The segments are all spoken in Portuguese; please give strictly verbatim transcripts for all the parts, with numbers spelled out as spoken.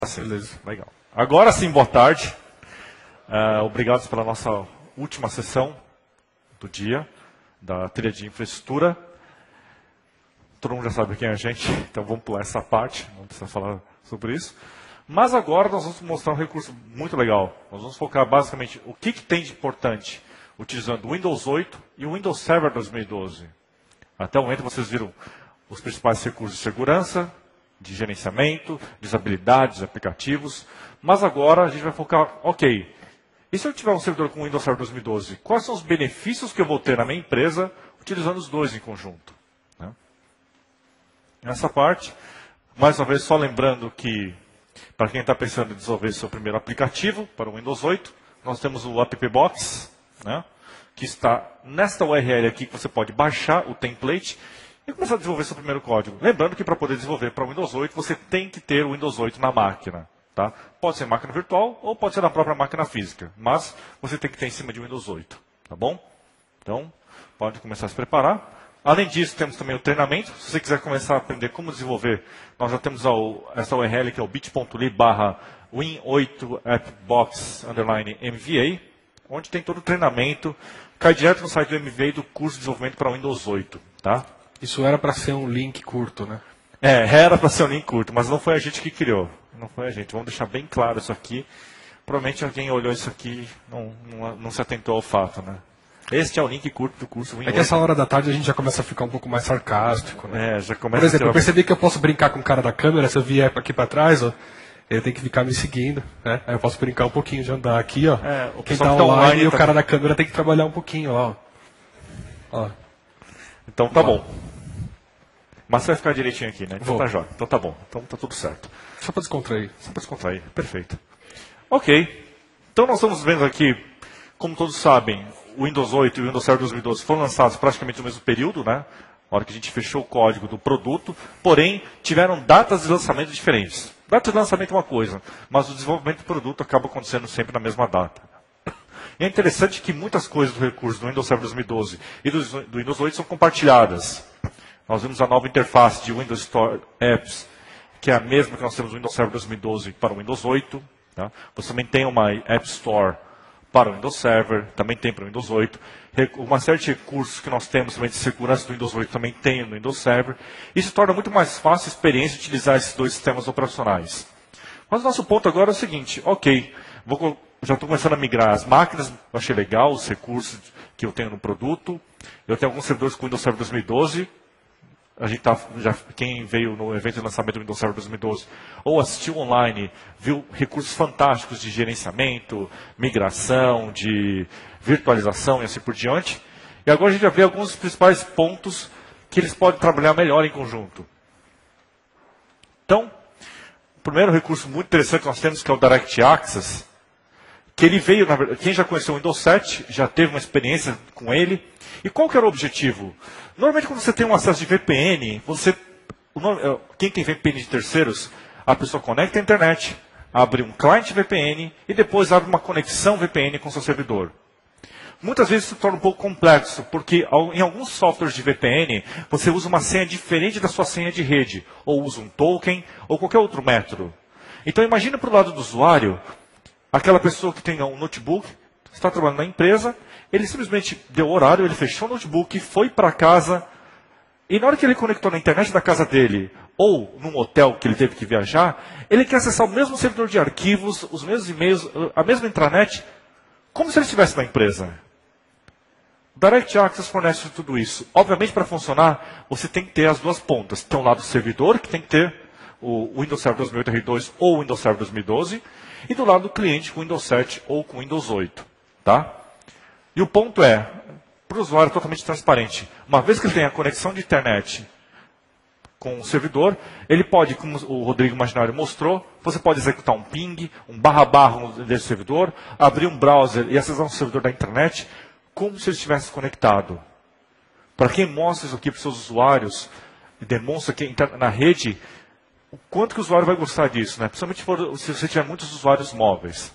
Beleza. Legal. Agora sim, boa tarde. Uh, obrigado pela nossa última sessão do dia, da trilha de infraestrutura. Todo mundo já sabe quem é a gente, então vamos pular essa parte, não precisa falar sobre isso. Mas agora nós vamos mostrar um recurso muito legal. Nós vamos focar basicamente o que, que tem de importante utilizando o Windows oito e o Windows Server dois mil e doze. Até o momento vocês viram os principais recursos de segurança, de gerenciamento, de usabilidade, de aplicativos. Mas agora a gente vai focar, ok, e se eu tiver um servidor com o Windows Server dois mil e doze, quais são os benefícios que eu vou ter na minha empresa utilizando os dois em conjunto? Né? Nessa parte, mais uma vez, só lembrando que, para quem está pensando em desenvolver seu primeiro aplicativo para o Windows oito, nós temos o AppBox, né, que está nesta U R L aqui, que você pode baixar o template e começar a desenvolver seu primeiro código. Lembrando que para poder desenvolver para o Windows oito, você tem que ter o Windows oito na máquina. Tá? Pode ser máquina virtual ou pode ser na própria máquina física, mas você tem que ter em cima de Windows oito. Tá bom? Então, pode começar a se preparar. Além disso, temos também o treinamento. Se você quiser começar a aprender como desenvolver, nós já temos essa U R L que é o bit.ly barra win oito appbox underline M V A, onde tem todo o treinamento. Cai direto no site do M V A do curso de desenvolvimento para Windows oito. Tá? Isso era para ser um link curto, né? É, era para ser um link curto, mas não foi a gente que criou. Não foi a gente. Vamos deixar bem claro isso aqui. Provavelmente alguém olhou isso aqui e não, não, não se atentou ao fato, né? Este é o link curto do curso Win oito. É que essa hora da tarde a gente já começa a ficar um pouco mais sarcástico, né? É, já começa Por exemplo, a ter... eu percebi que eu posso brincar com o cara da câmera, se eu vier aqui para trás, ó, ele tem que ficar me seguindo, né? Aí eu posso brincar um pouquinho de andar aqui, ó. É, o Quem pessoal tá que tá online, online e o tá... cara da câmera tem que trabalhar um pouquinho, ó. ó. Então tá bom. Mas você vai ficar direitinho aqui, né? Então Vou. tá jóia. Então tá bom. Então tá tudo certo. Só para descontrair. Só para descontrair. Perfeito. Ok. Então nós estamos vendo aqui, como todos sabem, o Windows oito e o Windows Server dois mil e doze foram lançados praticamente no mesmo período, né? Na hora que a gente fechou o código do produto, porém tiveram datas de lançamento diferentes. Data de lançamento é uma coisa, mas o desenvolvimento do produto acaba acontecendo sempre na mesma data. E é interessante que muitas coisas do recurso do Windows Server dois mil e doze e do, do Windows oito são compartilhadas. Nós vimos a nova interface de Windows Store Apps, que é a mesma que nós temos no Windows Server dois mil e doze para o Windows oito. Tá? Você também tem uma App Store para o Windows Server, também tem para o Windows oito. Uma série de recursos que nós temos também de segurança do Windows oito também tem no Windows Server. Isso torna muito mais fácil a experiência de utilizar esses dois sistemas operacionais. Mas o nosso ponto agora é o seguinte, ok, vou, já estou começando a migrar as máquinas, eu achei legal os recursos que eu tenho no produto. Eu tenho alguns servidores com Windows Server dois mil e doze. A gente tá, já, quem veio no evento de lançamento do Windows Server dois mil e doze ou assistiu online, viu recursos fantásticos de gerenciamento, migração, de virtualização e assim por diante. E agora a gente vai ver alguns dos principais pontos que eles podem trabalhar melhor em conjunto. Então, o primeiro recurso muito interessante que nós temos, que é o Direct Access, que ele veio, na verdade, quem já conheceu o Windows sete, já teve uma experiência com ele. E qual que era o objetivo? Normalmente, quando você tem um acesso de V P N, você, quem tem V P N de terceiros, a pessoa conecta a internet, abre um client V P N e depois abre uma conexão V P N com seu servidor. Muitas vezes isso se torna um pouco complexo, porque em alguns softwares de V P N, você usa uma senha diferente da sua senha de rede, ou usa um token, ou qualquer outro método. Então, imagina para o lado do usuário, aquela pessoa que tem um notebook, está trabalhando na empresa, ele simplesmente deu horário, ele fechou o notebook, foi para casa, e na hora que ele conectou na internet da casa dele, ou num hotel que ele teve que viajar, ele quer acessar o mesmo servidor de arquivos, os mesmos e-mails, a mesma intranet, como se ele estivesse na empresa. O Direct Access fornece tudo isso. Obviamente, para funcionar, você tem que ter as duas pontas. Tem um lado servidor, que tem que ter o Windows Server dois mil e oito R dois ou o Windows Server dois mil e doze, e do lado do cliente com Windows sete ou com Windows oito. Tá? E o ponto é, para o usuário, totalmente transparente. Uma vez que ele tem a conexão de internet com o servidor, ele pode, como o Rodrigo Imaginário mostrou, você pode executar um ping, um barra barra desse servidor, abrir um browser e acessar um servidor da internet, como se ele estivesse conectado. Para quem mostra isso aqui para os seus usuários, e demonstra que na rede, o quanto que o usuário vai gostar disso, né? Principalmente for, se você tiver muitos usuários móveis.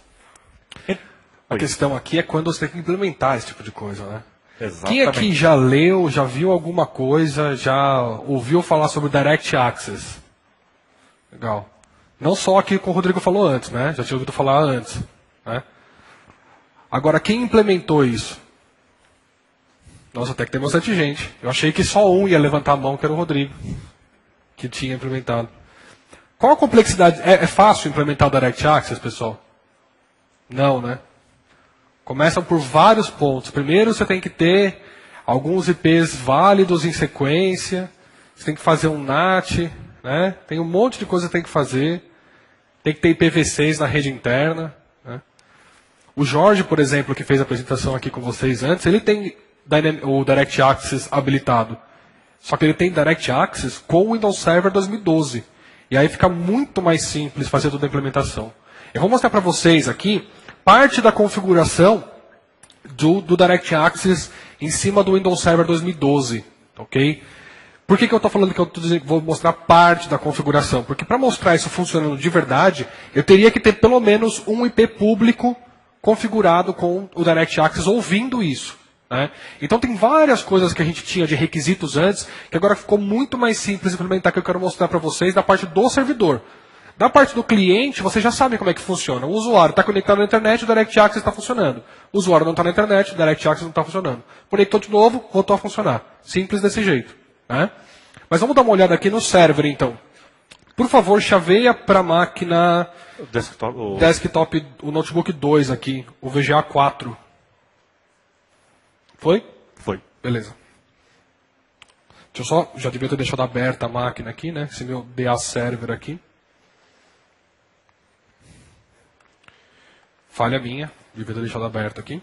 A questão aqui é quando você tem que implementar esse tipo de coisa, né? Exatamente. Quem aqui já leu, já viu alguma coisa, já ouviu falar sobre Direct Access? Legal. Não só aqui que o Rodrigo falou antes, né? Já tinha ouvido falar antes. Né? Agora, quem implementou isso? Nossa, até que tem bastante gente. Eu achei que só um ia levantar a mão, que era o Rodrigo, que tinha implementado. Qual a complexidade? É, é fácil implementar o Direct Access, pessoal? Não, né? Começam por vários pontos. Primeiro, você tem que ter alguns I Ps válidos em sequência. Você tem que fazer um N A T. Né? Tem um monte de coisa que tem que fazer. Tem que ter I P v seis na rede interna. Né? O Jorge, por exemplo, que fez a apresentação aqui com vocês antes, ele tem o Direct Access habilitado. Só que ele tem Direct Access com o Windows Server dois mil e doze. E aí fica muito mais simples fazer toda a implementação. Eu vou mostrar para vocês aqui parte da configuração do, do Direct Access em cima do Windows Server dois mil e doze. Ok? Por que, que eu estou falando que eu tô dizendo, vou mostrar parte da configuração? Porque para mostrar isso funcionando de verdade, eu teria que ter pelo menos um I P público configurado com o Direct Access ouvindo isso. Né? Então tem várias coisas que a gente tinha de requisitos antes, que agora ficou muito mais simples implementar, que eu quero mostrar para vocês da parte do servidor. Da parte do cliente, vocês já sabem como é que funciona. O usuário está conectado na internet, o Direct Access está funcionando. O usuário não está na internet, o Direct Access não está funcionando. Conectou de novo, voltou a funcionar. Simples desse jeito. Né? Mas vamos dar uma olhada aqui no server, então. Por favor, chaveia para a máquina O desktop, o... desktop, o notebook dois aqui, o V G A quatro. Foi? Foi. Beleza. Deixa eu só, já devia ter deixado aberta a máquina aqui, né? Esse meu D A server aqui. Falha minha, devia ter deixado aberto aqui.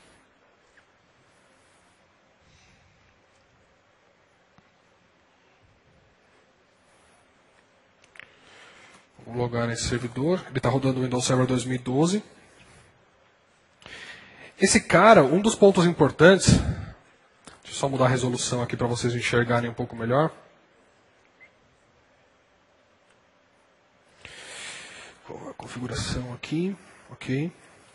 Vou logar nesse servidor. Ele está rodando o Windows Server dois mil e doze. Esse cara, um dos pontos importantes, deixa eu só mudar a resolução aqui para vocês enxergarem um pouco melhor. Qual é a configuração aqui? Ok.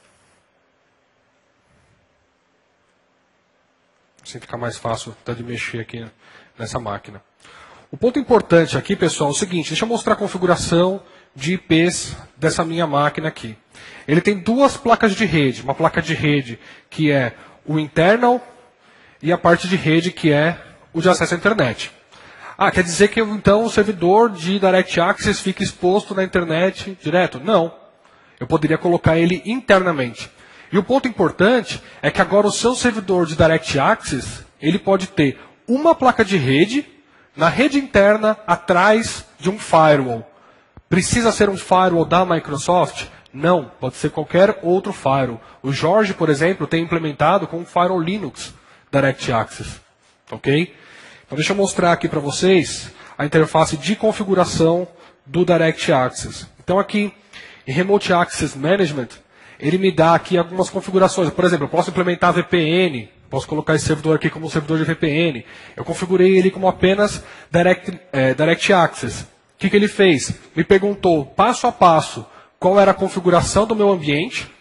Assim fica mais fácil até de mexer aqui nessa máquina. O ponto importante aqui, pessoal, é o seguinte, deixa eu mostrar a configuração de I Ps dessa minha máquina aqui. Ele tem duas placas de rede, uma placa de rede que é o internal e a parte de rede que é o de acesso à internet. Ah, quer dizer que então o servidor de Direct Access fica exposto na internet direto? Não. Eu poderia colocar ele internamente. E o ponto importante é que agora o seu servidor de Direct Access, ele pode ter uma placa de rede na rede interna atrás de um firewall. Precisa ser um firewall da Microsoft? Não, pode ser qualquer outro firewall. O Jorge, por exemplo, tem implementado com um firewall Linux Direct Access. Ok? Então deixa eu mostrar aqui para vocês a interface de configuração do Direct Access. Então aqui em Remote Access Management, ele me dá aqui algumas configurações. Por exemplo, eu posso implementar V P N, posso colocar esse servidor aqui como servidor de V P N. Eu configurei ele como apenas Direct, é, Direct Access. O que, que ele fez? Me perguntou passo a passo qual era a configuração do meu ambiente.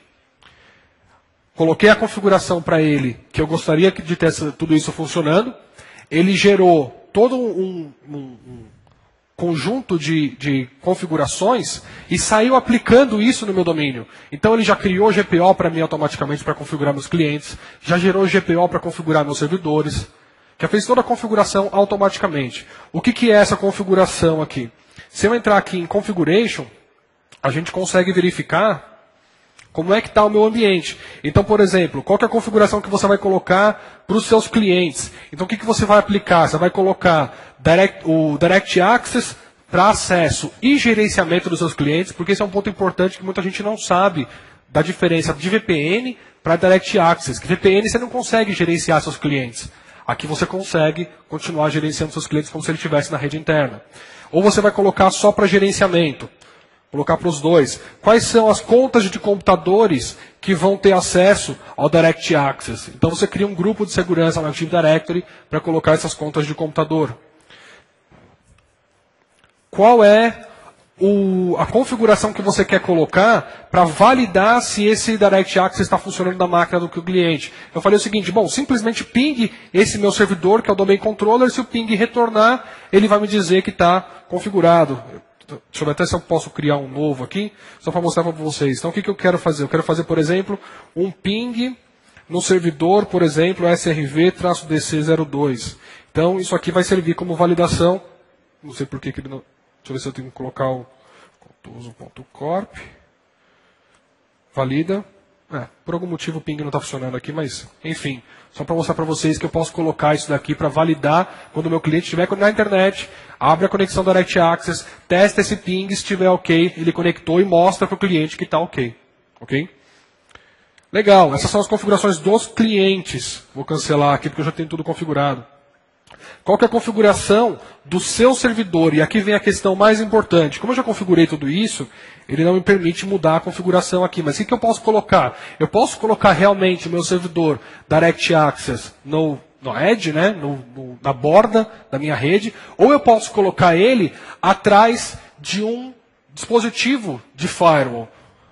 Coloquei a configuração para ele, que eu gostaria de ter tudo isso funcionando. Ele gerou todo um, um, um conjunto de, de configurações e saiu aplicando isso no meu domínio. Então ele já criou G P O para mim automaticamente para configurar meus clientes, já gerou G P O para configurar meus servidores, já fez toda a configuração automaticamente. O que, que é essa configuração aqui? Se eu entrar aqui em Configuration, a gente consegue verificar como é que está o meu ambiente. Então, por exemplo, qual que é a configuração que você vai colocar para os seus clientes? Então, o que, que você vai aplicar? Você vai colocar direct, o Direct Access para acesso e gerenciamento dos seus clientes, porque esse é um ponto importante que muita gente não sabe da diferença de V P N para Direct Access. Que V P N você não consegue gerenciar seus clientes. Aqui você consegue continuar gerenciando seus clientes como se ele estivesse na rede interna. Ou você vai colocar só para gerenciamento. Colocar para os dois. Quais são as contas de computadores que vão ter acesso ao Direct Access? Então você cria um grupo de segurança no Active Directory para colocar essas contas de computador. Qual é o, a configuração que você quer colocar para validar se esse Direct Access está funcionando na máquina do cliente? Eu falei o seguinte, bom, simplesmente ping esse meu servidor, que é o Domain Controller, se o ping retornar, ele vai me dizer que está configurado. deixa eu ver até se eu posso criar um novo aqui, só para mostrar para vocês. Então, o que, que eu quero fazer? Eu quero fazer, por exemplo, um ping no servidor, por exemplo, S R V D C zero dois. Então, isso aqui vai servir como validação. Não sei por que ele não... Deixa eu ver se eu tenho que colocar o contuso.corp. Valida. É, por algum motivo o ping não está funcionando aqui, mas, enfim, só para mostrar para vocês que eu posso colocar isso daqui para validar quando o meu cliente estiver na internet, abre a conexão do Direct Access, testa esse ping, se estiver ok, ele conectou e mostra para o cliente que está ok. Ok? Legal, essas são as configurações dos clientes. Vou cancelar aqui porque eu já tenho tudo configurado. Qual que é a configuração do seu servidor? E aqui vem a questão mais importante. Como eu já configurei tudo isso, ele não me permite mudar a configuração aqui. Mas o que eu posso colocar? Eu posso colocar realmente o meu servidor Direct Access no, no edge, né? no, no, na borda da minha rede, ou eu posso colocar ele atrás de um dispositivo de firewall,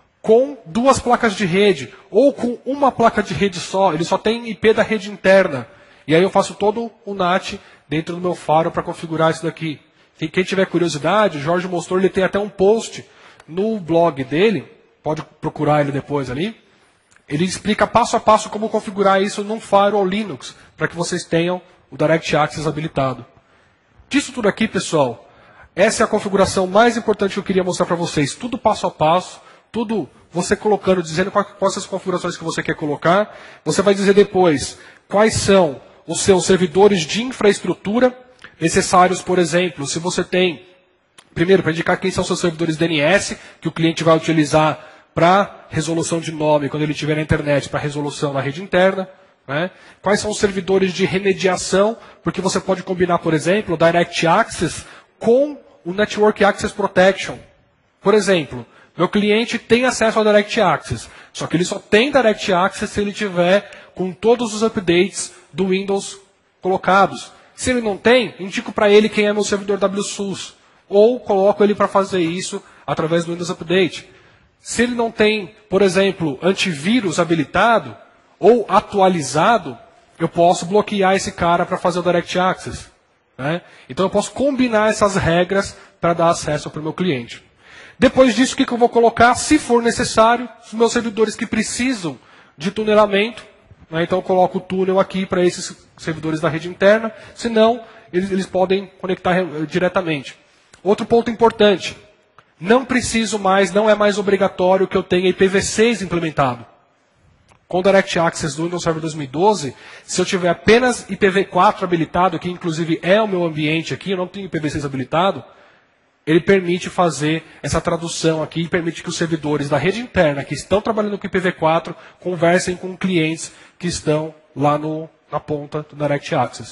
com duas placas de rede, ou com uma placa de rede só. Ele só tem I P da rede interna. E aí eu faço todo o N A T dentro do meu firewall para configurar isso daqui. Quem tiver curiosidade, o Jorge mostrou, ele tem até um post no blog dele, pode procurar ele depois ali. Ele explica passo a passo como configurar isso num firewall Linux, para que vocês tenham o Direct Access habilitado. Disso tudo aqui, pessoal, essa é a configuração mais importante que eu queria mostrar para vocês. Tudo passo a passo, tudo você colocando, dizendo quais, quais são as configurações que você quer colocar. Você vai dizer depois quais são os seus servidores de infraestrutura necessários, por exemplo, se você tem, primeiro, para indicar quem são seus servidores D N S, que o cliente vai utilizar para resolução de nome, quando ele estiver na internet, para resolução na rede interna. Né? Quais são os servidores de remediação, porque você pode combinar, por exemplo, o Direct Access com o Network Access Protection. Por exemplo, meu cliente tem acesso ao Direct Access, só que ele só tem Direct Access se ele tiver com todos os updates do Windows colocados. Se ele não tem, indico para ele quem é meu servidor W S U S. Ou coloco ele para fazer isso através do Windows Update. Se ele não tem, por exemplo, antivírus habilitado ou atualizado, eu posso bloquear esse cara para fazer o Direct Access. Né? Então eu posso combinar essas regras para dar acesso para o meu cliente. Depois disso, o que eu vou colocar? Se for necessário, os meus servidores que precisam de tunelamento, né? Então eu coloco o túnel aqui para esses servidores da rede interna, senão eles, eles podem conectar diretamente. Outro ponto importante, não preciso mais, não é mais obrigatório que eu tenha I P v seis implementado. Com o Direct Access do Windows Server dois mil e doze, se eu tiver apenas I P v quatro habilitado, que inclusive é o meu ambiente aqui, eu não tenho I P v seis habilitado, ele permite fazer essa tradução aqui e permite que os servidores da rede interna que estão trabalhando com I P v quatro conversem com clientes que estão lá no, na ponta do Direct Access.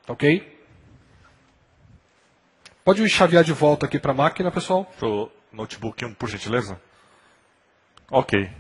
Ok? Pode me chavear de volta aqui para a máquina, pessoal? Para o notebook um, por gentileza. Ok.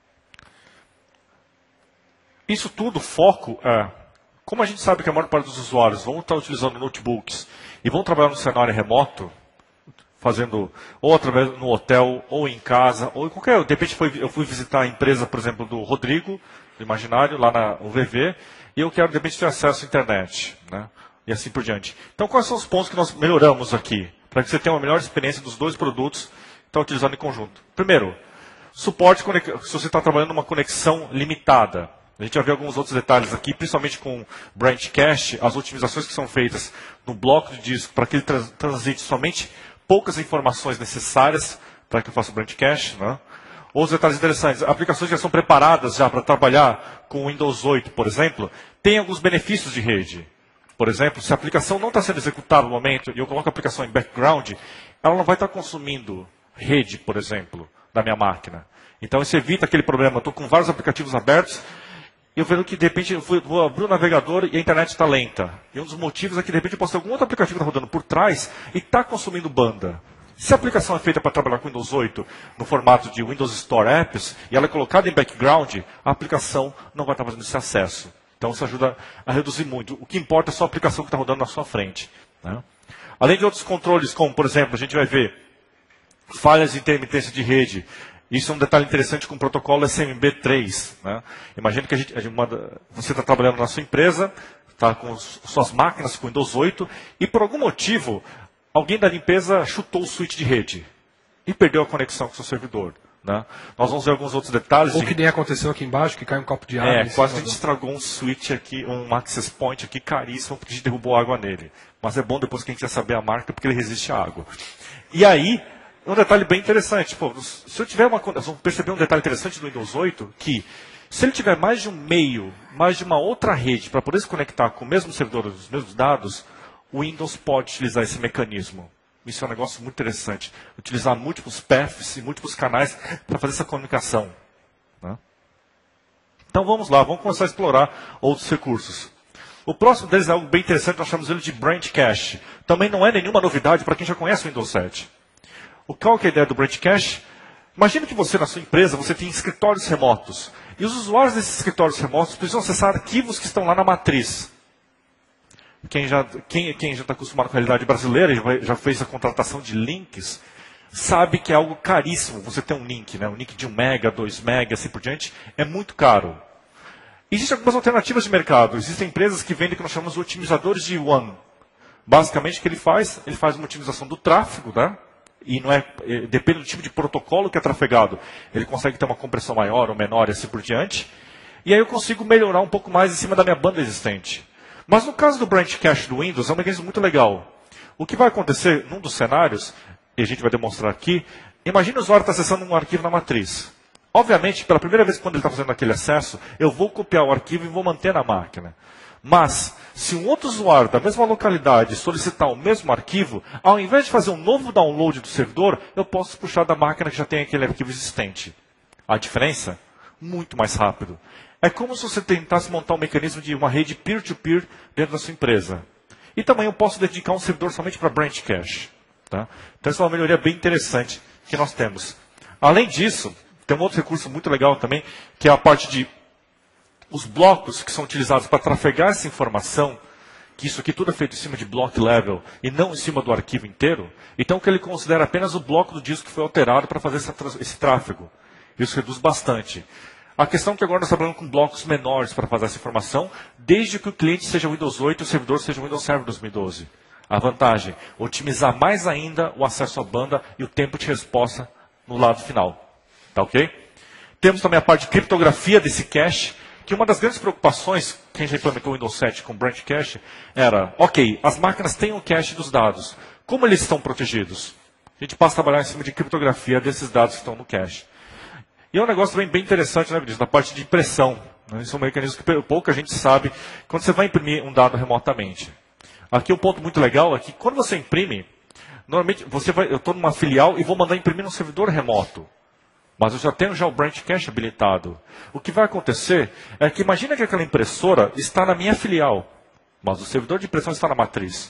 Isso tudo, foco é... Como a gente sabe que a maior parte dos usuários vão estar utilizando notebooks e vão trabalhar no cenário remoto, fazendo ou através no hotel, ou em casa, ou em qualquer... De repente foi, eu fui visitar a empresa, por exemplo, do Rodrigo, do Imaginário, lá na U V V, e eu quero, de repente, ter acesso à internet, né? E assim por diante. Então, quais são os pontos que nós melhoramos aqui, para que você tenha uma melhor experiência dos dois produtos que estão utilizados em conjunto? Primeiro, suporte se você está trabalhando numa conexão limitada. A gente já viu alguns outros detalhes aqui, principalmente com Branch Cache, as otimizações que são feitas no bloco de disco, para que ele trans transite somente poucas informações necessárias para que eu faça o Branch Cache. Né? Outros detalhes interessantes, aplicações que já são preparadas já para trabalhar com o Windows oito, por exemplo, têm alguns benefícios de rede. Por exemplo, se a aplicação não está sendo executada no momento e eu coloco a aplicação em background, ela não vai estar consumindo rede, por exemplo, da minha máquina. Então isso evita aquele problema. Eu estou com vários aplicativos abertos e eu vejo que de repente eu vou abrir o navegador e a internet está lenta. E um dos motivos é que de repente eu posso ter algum outro aplicativo que está rodando por trás e está consumindo banda. Se a aplicação é feita para trabalhar com Windows oito no formato de Windows Store Apps e ela é colocada em background, a aplicação não vai estar fazendo esse acesso. Então isso ajuda a reduzir muito. O que importa é só a aplicação que está rodando na sua frente. Né? Além de outros controles, como por exemplo, a gente vai ver falhas de intermitência de rede. Isso é um detalhe interessante com o protocolo S M B três. Né? Imagina que a gente, a gente manda, você está trabalhando na sua empresa, está com suas máquinas com Windows oito, e por algum motivo, alguém da limpeza chutou o switch de rede e perdeu a conexão com o seu servidor. Né? Nós vamos ver alguns outros detalhes. Ou de... que nem aconteceu aqui embaixo, que cai um copo de água. É, quase a gente estragou um switch aqui, um access point aqui caríssimo, porque a gente derrubou água nele. Mas é bom depois que a gente já saber a marca, porque ele resiste à água. E aí, um detalhe bem interessante. Pô, se eu tiver uma... Nós vamos perceber um detalhe interessante do Windows oito, que se ele tiver mais de um meio, mais de uma outra rede, para poder se conectar com o mesmo servidor, os mesmos dados, o Windows pode utilizar esse mecanismo. Isso é um negócio muito interessante. Utilizar múltiplos paths e múltiplos canais para fazer essa comunicação. Né? Então vamos lá, vamos começar a explorar outros recursos. O próximo deles é algo bem interessante, nós chamamos ele de Branch Cache. Também não é nenhuma novidade para quem já conhece o Windows sete. O qual que é a ideia do Branch Cache? Imagina que você, na sua empresa, você tem escritórios remotos. E os usuários desses escritórios remotos precisam acessar arquivos que estão lá na matriz. Quem já quem, quem já está acostumado com a realidade brasileira, já, já fez a contratação de links, sabe que é algo caríssimo você ter um link, né? Um link de um mega, dois mega, assim por diante, é muito caro. Existem algumas alternativas de mercado. Existem empresas que vendem o que nós chamamos de otimizadores de WAN. Basicamente, o que ele faz? Ele faz uma otimização do tráfego, né? E não é, depende do tipo de protocolo que é trafegado. Ele consegue ter uma compressão maior ou menor e assim por diante. E aí eu consigo melhorar um pouco mais em cima da minha banda existente. Mas no caso do Branch Cache do Windows, é um mecanismo muito legal. O que vai acontecer num dos cenários, e a gente vai demonstrar aqui, imagine o usuário está acessando um arquivo na matriz. Obviamente, pela primeira vez quando ele está fazendo aquele acesso, eu vou copiar o arquivo e vou manter na máquina. Mas, se um outro usuário da mesma localidade solicitar o mesmo arquivo, ao invés de fazer um novo download do servidor, eu posso puxar da máquina que já tem aquele arquivo existente. A diferença? Muito mais rápido. É como se você tentasse montar um mecanismo de uma rede peer-to-peer dentro da sua empresa. E também eu posso dedicar um servidor somente para Branch Cache. Tá? Então, essa é uma melhoria bem interessante que nós temos. Além disso, tem um outro recurso muito legal também, que é a parte de os blocos que são utilizados para trafegar essa informação, que isso aqui tudo é feito em cima de block level e não em cima do arquivo inteiro. Então, que ele considera apenas o bloco do disco que foi alterado para fazer essa, esse tráfego. Isso reduz bastante. A questão é que agora nós estamos trabalhando com blocos menores para fazer essa informação, desde que o cliente seja Windows oito e o servidor seja Windows Server dois mil e doze. A vantagem, otimizar mais ainda o acesso à banda e o tempo de resposta no lado final. Tá ok? Temos também a parte de criptografia desse cache, que uma das grandes preocupações, quem já implementou o Windows sete com Branch Cache, era, ok, as máquinas têm o cache dos dados. Como eles estão protegidos? A gente passa a trabalhar em cima de criptografia desses dados que estão no cache. E é um negócio também bem interessante, né, Vinícius, na parte de impressão. Né? Isso é um mecanismo que pouca gente sabe quando você vai imprimir um dado remotamente. Aqui um ponto muito legal é que quando você imprime, normalmente você vai, eu estou numa filial e vou mandar imprimir num servidor remoto. Mas eu já tenho já o Branch Cache habilitado. O que vai acontecer é que imagina que aquela impressora está na minha filial, mas o servidor de impressão está na matriz.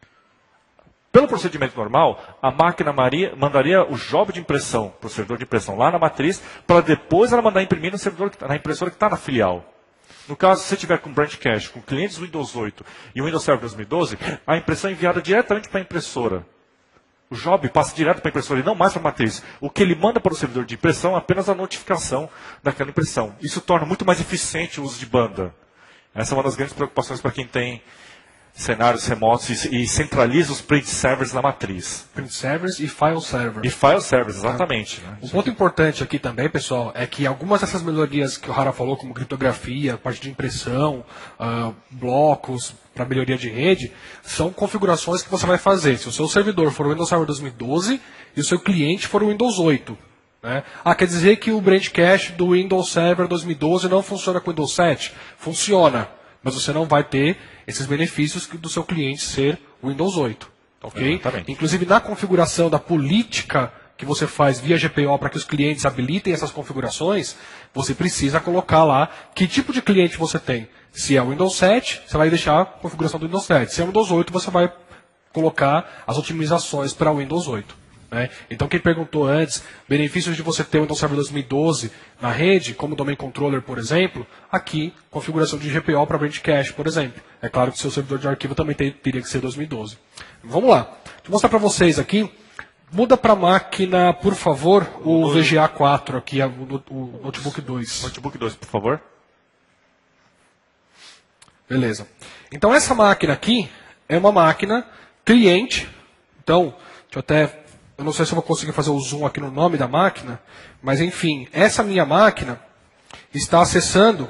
Pelo procedimento normal, a máquina Maria mandaria o job de impressão para o servidor de impressão lá na matriz, para depois ela mandar imprimir no servidor, na impressora que está na filial. No caso, se você tiver com Branch Cache, com clientes Windows oito e Windows Server dois mil e doze, a impressão é enviada diretamente para a impressora. O job passa direto para a impressora e não mais para a matriz. O que ele manda para o servidor de impressão é apenas a notificação daquela impressão. Isso torna muito mais eficiente o uso de banda. Essa é uma das grandes preocupações para quem tem cenários remotos e, e centraliza os print servers na matriz. Print servers e file server. E file servers, exatamente. Ah. Né? Um ponto importante aqui também, pessoal, é que algumas dessas melhorias que o Hara falou, como criptografia, parte de impressão, uh, blocos para melhoria de rede, são configurações que você vai fazer. Se o seu servidor for o Windows Server dois mil e doze e o seu cliente for o Windows oito. Né? Ah, quer dizer que o Branch Cache do Windows Server dois mil e doze não funciona com o Windows sete? Funciona, mas você não vai ter esses benefícios do seu cliente ser o Windows oito. Okay? Exatamente. Inclusive, na configuração da política que você faz via G P O para que os clientes habilitem essas configurações, você precisa colocar lá que tipo de cliente você tem. Se é o Windows sete, você vai deixar a configuração do Windows sete. Se é o Windows oito, você vai colocar as otimizações para o Windows oito. Né? Então, quem perguntou antes, benefícios de você ter o Windows Server dois mil e doze na rede, como Domain Controller, por exemplo, aqui, configuração de G P O para Branch Cache, por exemplo. É claro que o seu servidor de arquivo também tem, teria que ser dois mil e doze. Vamos lá. Deixa eu mostrar para vocês aqui. Muda para a máquina, por favor, o V G A quatro, aqui, o, o Notebook dois. Notebook dois, por favor. Beleza. Então, essa máquina aqui é uma máquina cliente Então, deixa eu até, eu não sei se eu vou conseguir fazer o zoom aqui no nome da máquina, mas enfim, essa minha máquina está acessando,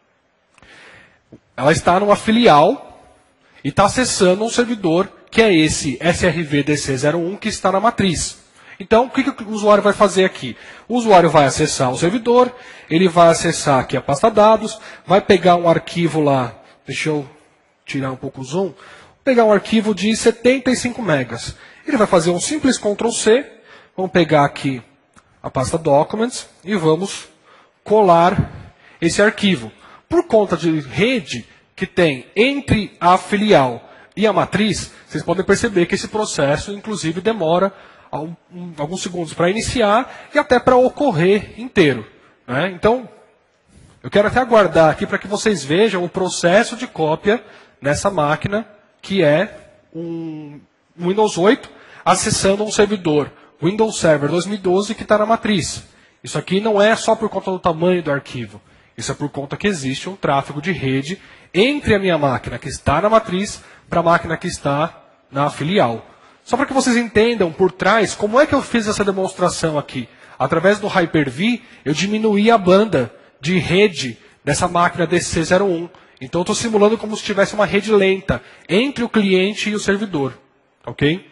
ela está numa filial e está acessando um servidor que é esse S R V D C zero um que está na matriz. Então, o que, que o usuário vai fazer aqui? O usuário vai acessar o servidor, ele vai acessar aqui a pasta dados, vai pegar um arquivo lá, deixa eu tirar um pouco o zoom, vou pegar um arquivo de setenta e cinco megas. Ele vai fazer um simples control C, vamos pegar aqui a pasta Documents e vamos colar esse arquivo. Por conta de rede que tem entre a filial e a matriz, vocês podem perceber que esse processo, inclusive, demora alguns segundos para iniciar e até para ocorrer inteiro. Né? Então, eu quero até aguardar aqui para que vocês vejam o processo de cópia nessa máquina, que é um Windows oito acessando um servidor Windows Server dois mil e doze que está na matriz. Isso aqui não é só por conta do tamanho do arquivo. Isso é por conta que existe um tráfego de rede entre a minha máquina que está na matriz para a máquina que está na filial. Só para que vocês entendam por trás como é que eu fiz essa demonstração aqui. Através do Hyper-V, eu diminuí a banda de rede dessa máquina D C zero um. Então, eu estou simulando como se tivesse uma rede lenta entre o cliente e o servidor. Ok?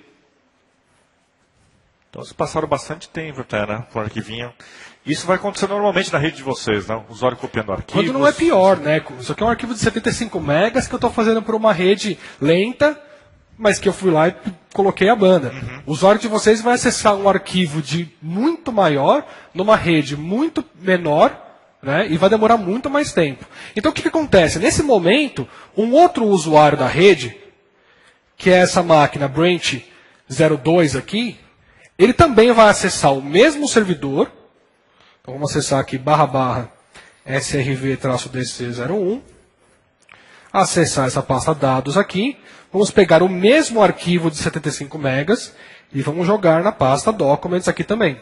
Então, vocês passaram bastante tempo até, né? Com o arquivinho. Isso vai acontecer normalmente na rede de vocês, né? O usuário copiando arquivos. Quando não é pior, né? Isso aqui é um arquivo de setenta e cinco megas que eu estou fazendo por uma rede lenta, mas que eu fui lá e coloquei a banda. Uhum. O usuário de vocês vai acessar um arquivo de muito maior, numa rede muito menor, né, e vai demorar muito mais tempo. Então o que, que acontece? Nesse momento, um outro usuário da rede, que é essa máquina Branch zero dois aqui, ele também vai acessar o mesmo servidor. Então vamos acessar aqui barra barra S R V D C zero um. Acessar essa pasta dados aqui. Vamos pegar o mesmo arquivo de setenta e cinco megas e vamos jogar na pasta Documents aqui também.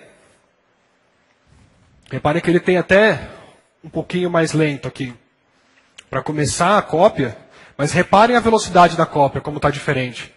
Reparem que ele tem até um pouquinho mais lento aqui para começar a cópia, mas reparem a velocidade da cópia, como está diferente.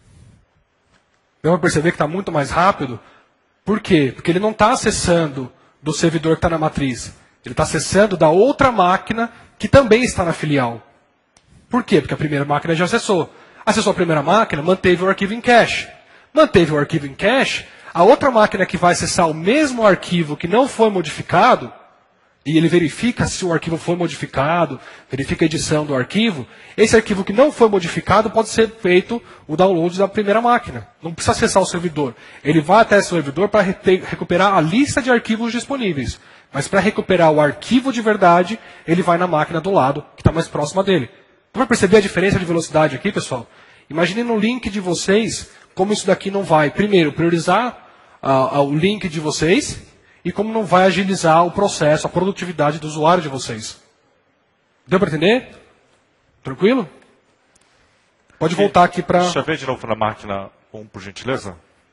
Deu para perceber que está muito mais rápido? Por quê? Porque ele não está acessando do servidor que está na matriz. Ele está acessando da outra máquina que também está na filial. Por quê? Porque a primeira máquina já acessou. Acessou a primeira máquina, manteve o arquivo em cache. Manteve o arquivo em cache, a outra máquina que vai acessar o mesmo arquivo que não foi modificado, e ele verifica se o arquivo foi modificado, verifica a edição do arquivo, esse arquivo que não foi modificado pode ser feito o download da primeira máquina. Não precisa acessar o servidor. Ele vai até o servidor para recuperar a lista de arquivos disponíveis. Mas para recuperar o arquivo de verdade, ele vai na máquina do lado, que está mais próxima dele. Então, para perceber a diferença de velocidade aqui, pessoal, imaginem no link de vocês como isso daqui não vai, primeiro, priorizar uh, uh, o link de vocês e como não vai agilizar o processo, a produtividade do usuário de vocês. Deu para entender? Tranquilo? Pode voltar aqui para... Deixa eu ver de novo na máquina um, por gentileza.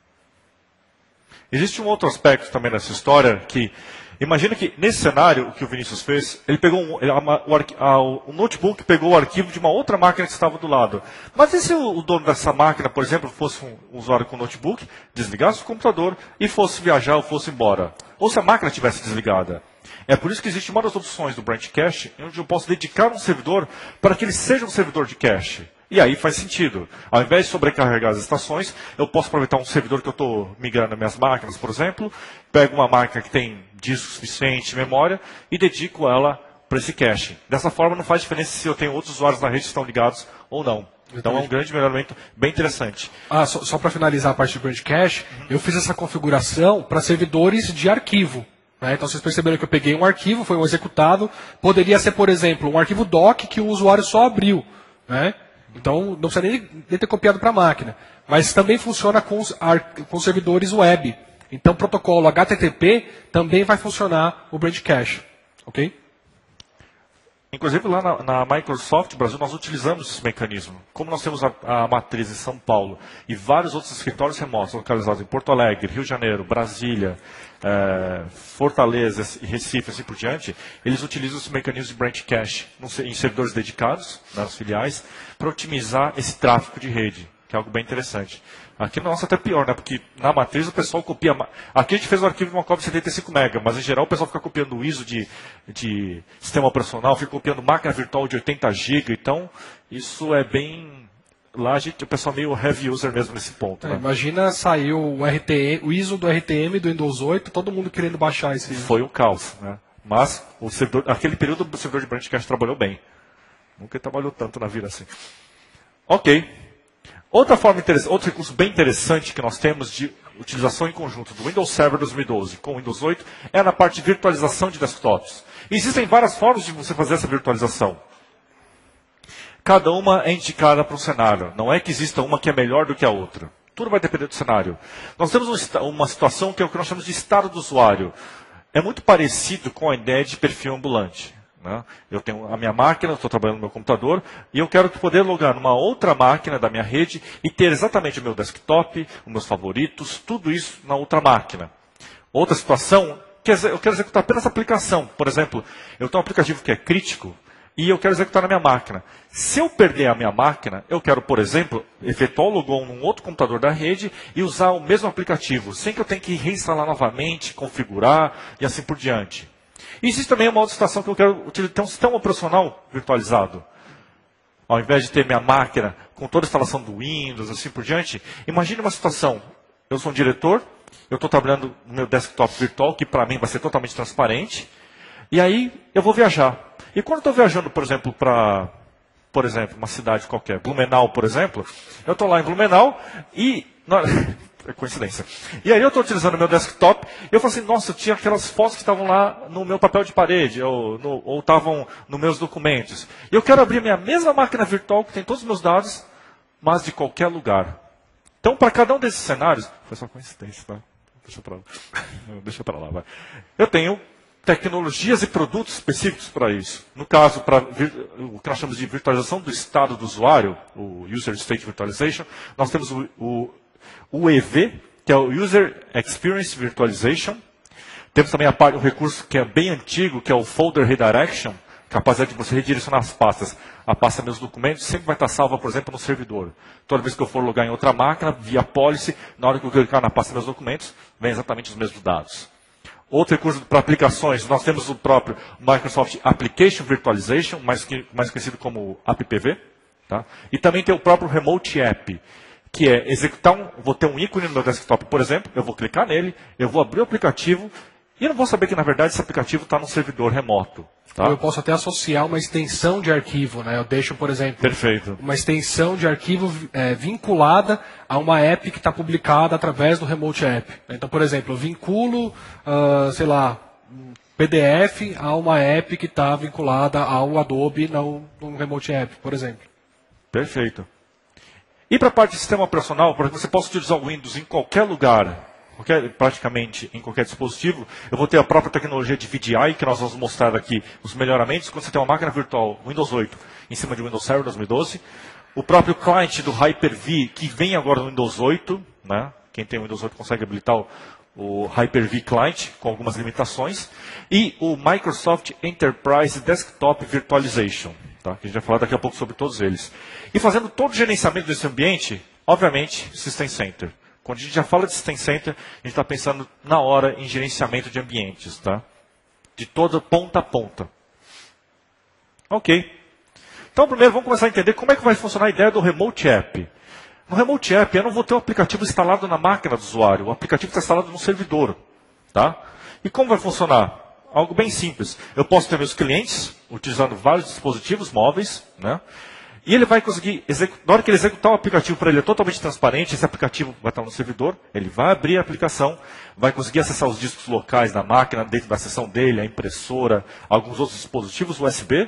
Existe um outro aspecto também nessa história que... Imagina que, nesse cenário, o que o Vinícius fez, ele pegou um, ele, a, o, a, o notebook pegou o arquivo de uma outra máquina que estava do lado. Mas e se o, o dono dessa máquina, por exemplo, fosse um usuário com notebook, desligasse o computador e fosse viajar ou fosse embora? Ou se a máquina estivesse desligada? É por isso que existe uma das opções do Branch Cache, onde eu posso dedicar um servidor para que ele seja um servidor de cache. E aí faz sentido. Ao invés de sobrecarregar as estações, eu posso aproveitar um servidor que eu estou migrando nas minhas máquinas, por exemplo, pego uma máquina que tem disco suficiente, memória, e dedico ela para esse cache. Dessa forma, não faz diferença se eu tenho outros usuários na rede que estão ligados ou não. Então é um grande melhoramento bem interessante. Ah, só, só para finalizar a parte do Branch Cache, uhum. Eu fiz essa configuração para servidores de arquivo. Né? Então vocês perceberam que eu peguei um arquivo, foi um executado. Poderia ser, por exemplo, um arquivo doc que o usuário só abriu. Né? Então, não precisa nem, nem ter copiado para a máquina. Mas também funciona com os, com os servidores web. Então, o protocolo H T T P também vai funcionar o Branch Cache. Ok? Inclusive, lá na, na Microsoft Brasil, nós utilizamos esse mecanismo. Como nós temos a, a matriz em São Paulo e vários outros escritórios remotos localizados em Porto Alegre, Rio de Janeiro, Brasília, é, Fortaleza e Recife, assim por diante, eles utilizam esse mecanismo de Branch Cache em servidores dedicados, nas filiais, para otimizar esse tráfego de rede. que é algo bem interessante. Aqui no nosso é até pior, né? Porque na matriz o pessoal copia... Aqui a gente fez um arquivo de uma cópia de setenta e cinco mega, mas em geral o pessoal fica copiando o I S O de, de sistema operacional, fica copiando máquina virtual de oitenta gigas, então isso é bem... Lá a gente, o pessoal é meio heavy user mesmo nesse ponto. É, né? Imagina saiu o, R T M, o I S O do R T M do Windows oito, todo mundo querendo baixar esse... Foi um caos, né? Mas o servidor, aquele período o servidor de Branchcast trabalhou bem. Nunca trabalhou tanto na vida assim. Ok. Outra forma interessante, outro recurso bem interessante que nós temos de utilização em conjunto do Windows Server dois mil e doze com o Windows oito é na parte de virtualização de desktops. Existem várias formas de você fazer essa virtualização. Cada uma é indicada para um cenário. Não é que exista uma que é melhor do que a outra. Tudo vai depender do cenário. Nós temos um, uma situação que é o que nós chamamos de estado do usuário. É muito parecido com a ideia de perfil ambulante. Né? Eu tenho a minha máquina, estou trabalhando no meu computador, e eu quero poder logar numa outra máquina da minha rede e ter exatamente o meu desktop, os meus favoritos, tudo isso na outra máquina. Outra situação, eu quero executar apenas a aplicação. Por exemplo, eu tenho um aplicativo que é crítico, e eu quero executar na minha máquina. Se eu perder a minha máquina, eu quero, por exemplo, efetuar o logon num outro computador da rede e usar o mesmo aplicativo, sem que eu tenha que reinstalar novamente, configurar e assim por diante. E existe também uma outra situação que eu quero utilizar, ter um sistema operacional virtualizado. Ao invés de ter minha máquina com toda a instalação do Windows, assim por diante, imagine uma situação. Eu sou um diretor, eu estou trabalhando no meu desktop virtual, que para mim vai ser totalmente transparente, e aí eu vou viajar. E quando eu estou viajando, por exemplo, para, por exemplo, uma cidade qualquer, Blumenau, por exemplo, eu estou lá em Blumenau e... É coincidência. E aí eu estou utilizando o meu desktop e eu falo assim, nossa, eu tinha aquelas fotos que estavam lá no meu papel de parede, ou, no, ou estavam nos meus documentos. E eu quero abrir a minha mesma máquina virtual, que tem todos os meus dados, mas de qualquer lugar. Então, para cada um desses cenários... Foi só coincidência, tá? Deixa para lá. Deixa para lá, vai. Eu tenho tecnologias e produtos específicos para isso. No caso, para o que nós chamamos de virtualização do estado do usuário, o User State Virtualization, nós temos o, o, o E V, que é o User Experience Virtualization. Temos também a parte, um recurso que é bem antigo, que é o Folder Redirection, capacidade de você redirecionar as pastas. A pasta Meus Documentos sempre vai estar salva, por exemplo, no servidor. Toda vez que eu for logar em outra máquina, via policy, na hora que eu clicar na pasta Meus Documentos, vem exatamente os mesmos dados. Outro recurso para aplicações, nós temos o próprio Microsoft Application Virtualization, mais, que, mais conhecido como A P P V. Tá? E também tem o próprio Remote App, que é executar um... Vou ter um ícone no meu desktop, por exemplo, eu vou clicar nele, eu vou abrir o aplicativo, e eu não vou saber que, na verdade, esse aplicativo está num servidor remoto. Tá? Eu posso até associar uma extensão de arquivo, né? Eu deixo, por exemplo, Perfeito. uma extensão de arquivo é, vinculada a uma app que está publicada através do Remote App. Então, por exemplo, eu vinculo, uh, sei lá, um P D F a uma app que está vinculada ao Adobe no, no Remote App, por exemplo. Perfeito. E para a parte de sistema operacional, para que você possa utilizar o Windows em qualquer lugar, qualquer, praticamente em qualquer dispositivo, eu vou ter a própria tecnologia de V D I, que nós vamos mostrar aqui os melhoramentos. Quando você tem uma máquina virtual Windows oito em cima de Windows Server dois mil e doze, o próprio client do Hyper-V, que vem agora no Windows oito, né? Quem tem o Windows oito consegue habilitar o, o Hyper-V Client, com algumas limitações, e o Microsoft Enterprise Desktop Virtualization, tá? Que a gente vai falar daqui a pouco sobre todos eles. E fazendo todo o gerenciamento desse ambiente, obviamente, System Center. Quando a gente já fala de System Center, a gente está pensando na hora em gerenciamento de ambientes, tá? De toda ponta a ponta. Ok. Então, primeiro, vamos começar a entender como é que vai funcionar a ideia do Remote App. No Remote App, eu não vou ter o aplicativo instalado na máquina do usuário. O aplicativo está instalado no servidor. Tá? E como vai funcionar? Algo bem simples. Eu posso ter meus clientes, utilizando vários dispositivos móveis, né? E ele vai conseguir, na hora que ele executar o aplicativo para ele é totalmente transparente, esse aplicativo vai estar no servidor, ele vai abrir a aplicação, vai conseguir acessar os discos locais da máquina, dentro da seção dele, a impressora, alguns outros dispositivos U S B,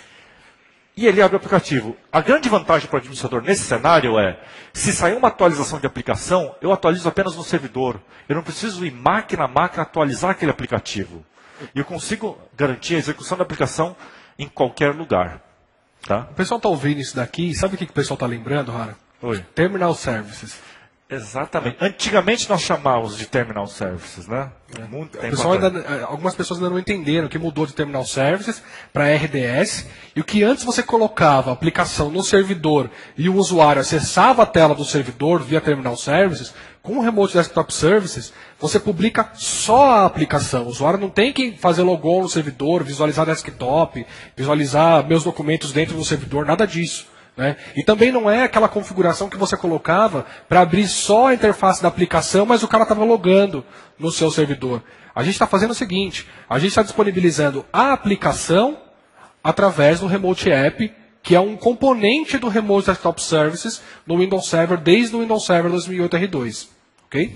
e ele abre o aplicativo. A grande vantagem para o administrador nesse cenário é, se sair uma atualização de aplicação, eu atualizo apenas no servidor. Eu não preciso ir máquina a máquina atualizar aquele aplicativo. E eu consigo garantir a execução da aplicação em qualquer lugar. Tá? O pessoal está ouvindo isso daqui, sabe o que, que o pessoal está lembrando, Rara? Oi. Terminal Services. Exatamente. Antigamente nós chamávamos de Terminal Services, né? Muito tempo Pessoal atrás. ainda, algumas pessoas ainda não entenderam que mudou de Terminal Services para R D S, e o que antes você colocava a aplicação no servidor e o usuário acessava a tela do servidor via Terminal Services, com o Remote Desktop Services, você publica só a aplicação. O usuário não tem que fazer logon no servidor, visualizar desktop, visualizar meus documentos dentro do servidor, nada disso. Né? E também não é aquela configuração que você colocava para abrir só a interface da aplicação, mas o cara estava logando no seu servidor. A gente está fazendo o seguinte, a gente está disponibilizando a aplicação através do Remote App, que é um componente do Remote Desktop Services no Windows Server, desde o Windows Server dois mil e oito R dois. Ok?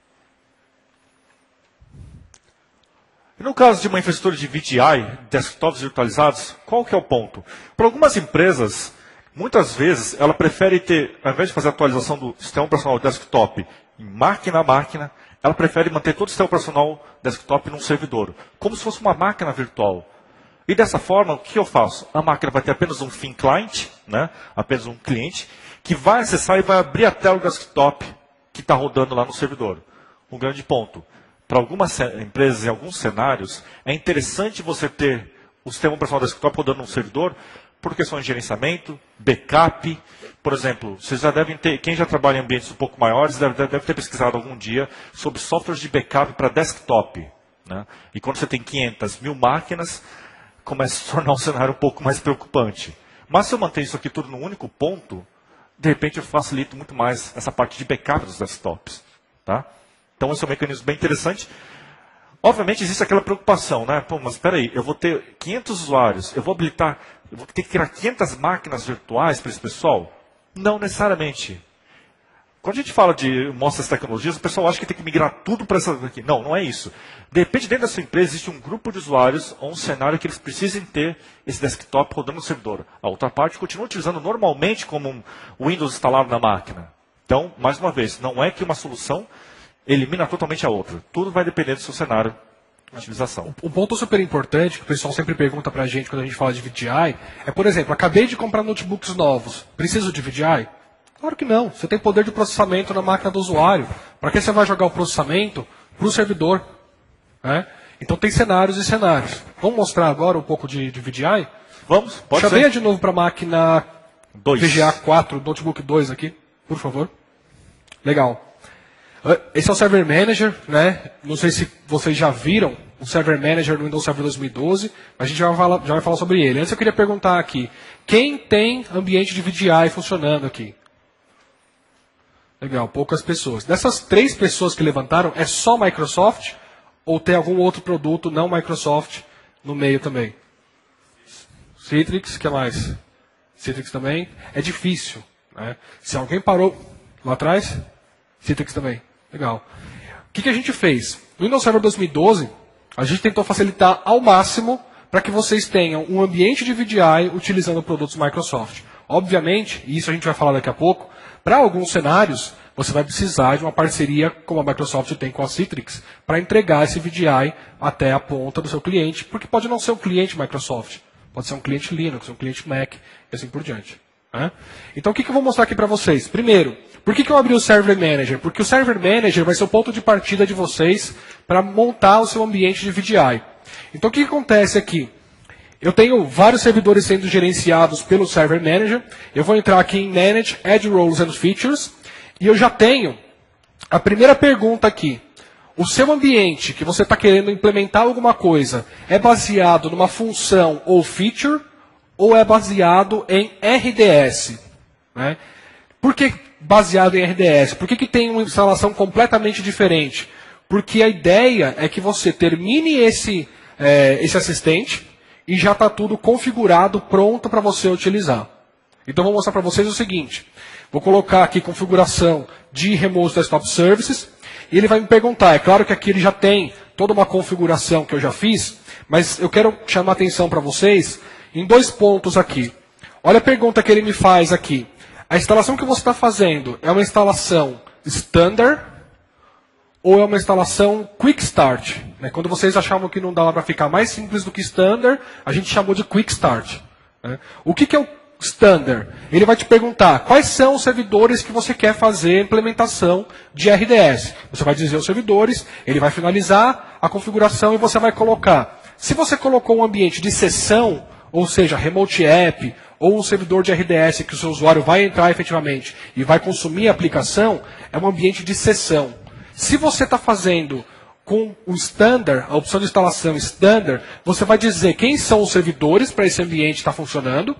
E no caso de uma infraestrutura de V D I, desktops virtualizados, qual que é o ponto? Para algumas empresas, muitas vezes, ela prefere ter, ao invés de fazer a atualização do sistema operacional desktop em máquina a máquina, ela prefere manter todo o sistema operacional desktop num servidor, como se fosse uma máquina virtual. E dessa forma, o que eu faço? A máquina vai ter apenas um thin client, né? Apenas um cliente, que vai acessar e vai abrir a tela do desktop que está rodando lá no servidor. Um grande ponto. Para algumas empresas, em alguns cenários, é interessante você ter o sistema operacional desktop rodando no servidor, por questões de gerenciamento, backup. Por exemplo, vocês já devem ter, quem já trabalha em ambientes um pouco maiores, deve, deve ter pesquisado algum dia sobre softwares de backup para desktop. Né? E quando você tem quinhentas mil máquinas, começa a se tornar um cenário um pouco mais preocupante. Mas se eu manter isso aqui tudo num único ponto, de repente eu facilito muito mais essa parte de backup dos desktops. Tá? Então esse é um mecanismo bem interessante. Obviamente existe aquela preocupação, né? Pô, mas espera aí, eu vou ter quinhentos usuários, eu vou habilitar, eu vou ter que criar quinhentas máquinas virtuais para esse pessoal? Não necessariamente. Quando a gente fala de mostra as tecnologias, o pessoal acha que tem que migrar tudo para essa daqui. Não, não é isso. De repente, dentro da sua empresa, existe um grupo de usuários ou um cenário que eles precisem ter esse desktop rodando no servidor. A outra parte continua utilizando normalmente como um Windows instalado na máquina. Então, mais uma vez, não é que uma solução elimina totalmente a outra. Tudo vai depender do seu cenário de utilização. Um ponto super importante, que o pessoal sempre pergunta para a gente quando a gente fala de V D I, é, por exemplo, acabei de comprar notebooks novos. Preciso de V D I? Claro que não. Você tem poder de processamento na máquina do usuário. Para que você vai jogar o processamento para o servidor? Né? Então tem cenários e cenários. Vamos mostrar agora um pouco de, de V D I? Vamos, pode Chameia ser. de novo para a máquina dois. V G A quatro, notebook dois aqui, por favor. Legal. Esse é o Server Manager, né? Não sei se vocês já viram o Server Manager no Windows Server dois mil e doze, mas a gente já vai, falar, já vai falar sobre ele. Antes eu queria perguntar aqui, quem tem ambiente de V D I funcionando aqui? Legal, poucas pessoas. Dessas três pessoas que levantaram, é só Microsoft ou tem algum outro produto não Microsoft no meio também? Citrix, o que mais? Citrix também. É difícil. Né? Se alguém parou lá atrás, Citrix também. Legal. O que, que a gente fez? No Windows Server dois mil e doze, a gente tentou facilitar ao máximo para que vocês tenham um ambiente de V D I utilizando produtos Microsoft. Obviamente, e isso a gente vai falar daqui a pouco, para alguns cenários, você vai precisar de uma parceria como a Microsoft tem com a Citrix para entregar esse V D I até a ponta do seu cliente, porque pode não ser um cliente Microsoft, pode ser um cliente Linux, um cliente Mac e assim por diante. Né? Então, o que, que eu vou mostrar aqui para vocês? Primeiro, por que, que eu abri o Server Manager? Porque o Server Manager vai ser o ponto de partida de vocês para montar o seu ambiente de V D I. Então, o que, que acontece aqui? Eu tenho vários servidores sendo gerenciados pelo Server Manager. Eu vou entrar aqui em Manage, Add Roles and Features. E eu já tenho a primeira pergunta aqui. O seu ambiente que você está querendo implementar alguma coisa é baseado numa função ou feature ou é baseado em R D S? Né? Por que baseado em R D S? Por que, que tem uma instalação completamente diferente? Porque a ideia é que você termine esse, é, esse assistente e já está tudo configurado, pronto para você utilizar. Então vou mostrar para vocês o seguinte. Vou colocar aqui configuração de Remote Desktop Services. E ele vai me perguntar, é claro que aqui ele já tem toda uma configuração que eu já fiz, mas eu quero chamar a atenção para vocês em dois pontos aqui. Olha a pergunta que ele me faz aqui. A instalação que você está fazendo é uma instalação standard ou é uma instalação quick start? Né? Quando vocês achavam que não dava para ficar mais simples do que standard, a gente chamou de quick start. Né? O que, que é o Standard, ele vai te perguntar quais são os servidores que você quer fazer a implementação de R D S. Você vai dizer os servidores, ele vai finalizar a configuração e você vai colocar. Se você colocou um ambiente de sessão, ou seja, Remote App, ou um servidor de R D S que o seu usuário vai entrar efetivamente e vai consumir a aplicação, é um ambiente de sessão. Se você está fazendo com o Standard, a opção de instalação Standard, você vai dizer quem são os servidores para esse ambiente estar funcionando,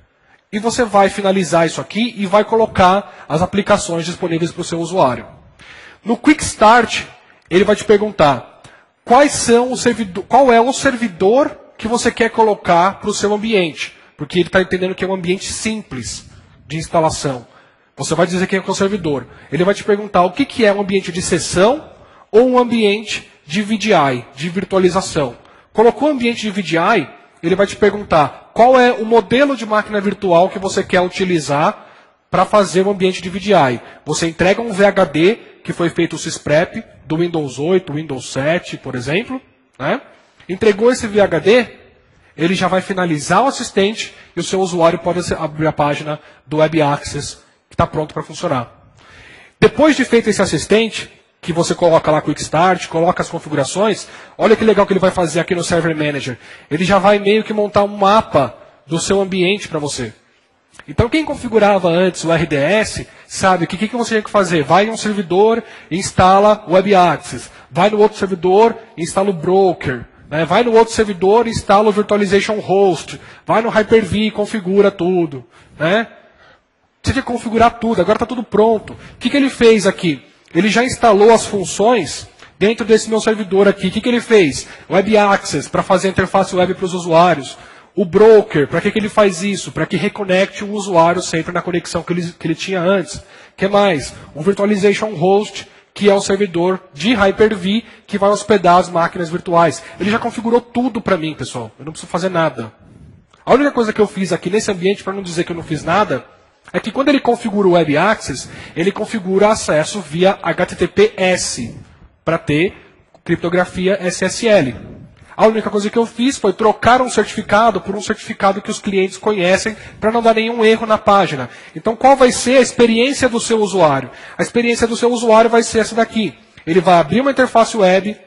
e você vai finalizar isso aqui e vai colocar as aplicações disponíveis para o seu usuário. No Quick Start, ele vai te perguntar quais são os servidor, qual é o servidor que você quer colocar para o seu ambiente. Porque ele está entendendo que é um ambiente simples de instalação. Você vai dizer quem é o servidor. Ele vai te perguntar o que, que é um ambiente de sessão ou um ambiente de V D I, de virtualização. Colocou o ambiente de V D I, ele vai te perguntar qual é o modelo de máquina virtual que você quer utilizar para fazer um ambiente de V D I. Você entrega um V H D, que foi feito o sysprep, do Windows oito, Windows sete, por exemplo. Né? Entregou esse V H D, ele já vai finalizar o assistente e o seu usuário pode abrir a página do Web Access, que está pronto para funcionar. Depois de feito esse assistente, que você coloca lá Quick Start, coloca as configurações, olha que legal que ele vai fazer aqui no Server Manager. Ele já vai meio que montar um mapa do seu ambiente para você. Então quem configurava antes o R D S, sabe o que, que você tem que fazer? Vai em um servidor e instala o Web Access. Vai no outro servidor e instala o Broker. Né? Vai no outro servidor e instala o Virtualization Host. Vai no Hyper-V e configura tudo. Né? Você tem que configurar tudo, agora está tudo pronto. O que, que ele fez aqui? Ele já instalou as funções dentro desse meu servidor aqui. O que, que ele fez? Web Access, para fazer a interface web para os usuários. O Broker, para que, que ele faz isso? Para que reconecte o usuário sempre na conexão que ele, que ele tinha antes. O que mais? O Virtualization Host, que é o servidor de Hyper-V, que vai hospedar as máquinas virtuais. Ele já configurou tudo para mim, pessoal. Eu não preciso fazer nada. A única coisa que eu fiz aqui nesse ambiente, para não dizer que eu não fiz nada, é que quando ele configura o Web Access, ele configura acesso via H T T P S, para ter criptografia S S L. A única coisa que eu fiz foi trocar um certificado por um certificado que os clientes conhecem, para não dar nenhum erro na página. Então, qual vai ser a experiência do seu usuário? A experiência do seu usuário vai ser essa daqui. Ele vai abrir uma interface web,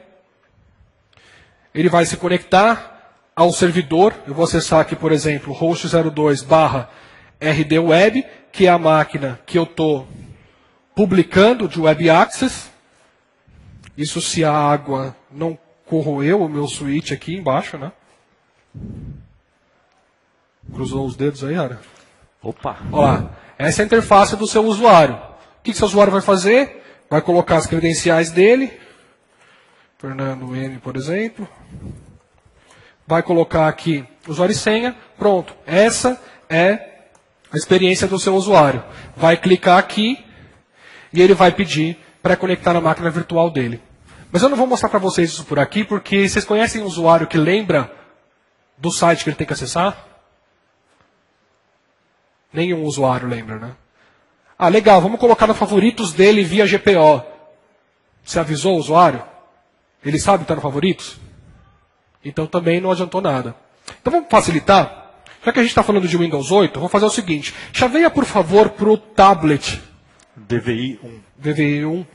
ele vai se conectar ao servidor. Eu vou acessar aqui, por exemplo, host zero dois barra R D Web, que é a máquina que eu estou publicando de Web Access. Isso se a água não corroeu o meu switch aqui embaixo, né? Cruzou os dedos aí, Ara? Opa! Olha lá. Essa é a interface do seu usuário. O que, que seu usuário vai fazer? Vai colocar as credenciais dele. Fernando N, por exemplo. Vai colocar aqui usuário e senha. Pronto. Essa é a experiência do seu usuário. Vai clicar aqui e ele vai pedir para conectar na máquina virtual dele. Mas eu não vou mostrar para vocês isso por aqui, porque vocês conhecem um usuário que lembra do site que ele tem que acessar? Nenhum usuário lembra, né? Ah, legal, vamos colocar no favoritos dele via G P O. Você avisou o usuário? Ele sabe que está no favoritos? Então também não adiantou nada. Então vamos facilitar? Já que a gente está falando de Windows oito, vamos fazer o seguinte. Chaveia, por favor, para o tablet. D V I um. D V I um.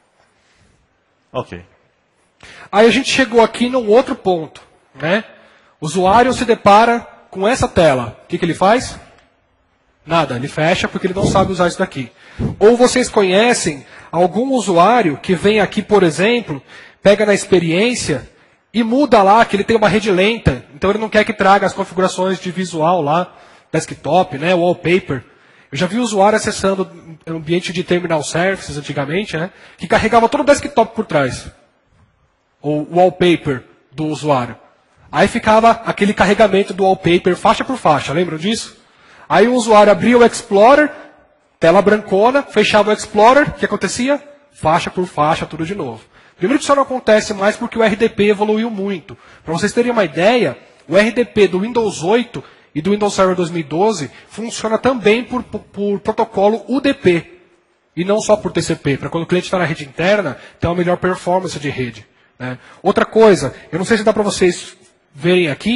Ok. Aí a gente chegou aqui num outro ponto. Né? O usuário se depara com essa tela. O que, que ele faz? Nada, ele fecha porque ele não sabe usar isso daqui. Ou vocês conhecem algum usuário que vem aqui, por exemplo, pega na experiência e muda lá que ele tem uma rede lenta. Então ele não quer que traga as configurações de visual lá, desktop, né, wallpaper. Eu já vi usuário acessando um ambiente de terminal services antigamente, né, que carregava todo o desktop por trás. O wallpaper do usuário. Aí ficava aquele carregamento do wallpaper faixa por faixa, lembram disso? Aí o usuário abria o Explorer, tela brancona, fechava o Explorer, o que acontecia? Faixa por faixa, tudo de novo. Primeiro que isso não acontece mais porque o R D P evoluiu muito. Para vocês terem uma ideia, o R D P do Windows oito e do Windows Server dois mil e doze funciona também por, por, por protocolo U D P. E não só por T C P. Para quando o cliente está na rede interna, tem uma melhor performance de rede. Né? Outra coisa, eu não sei se dá para vocês verem aqui,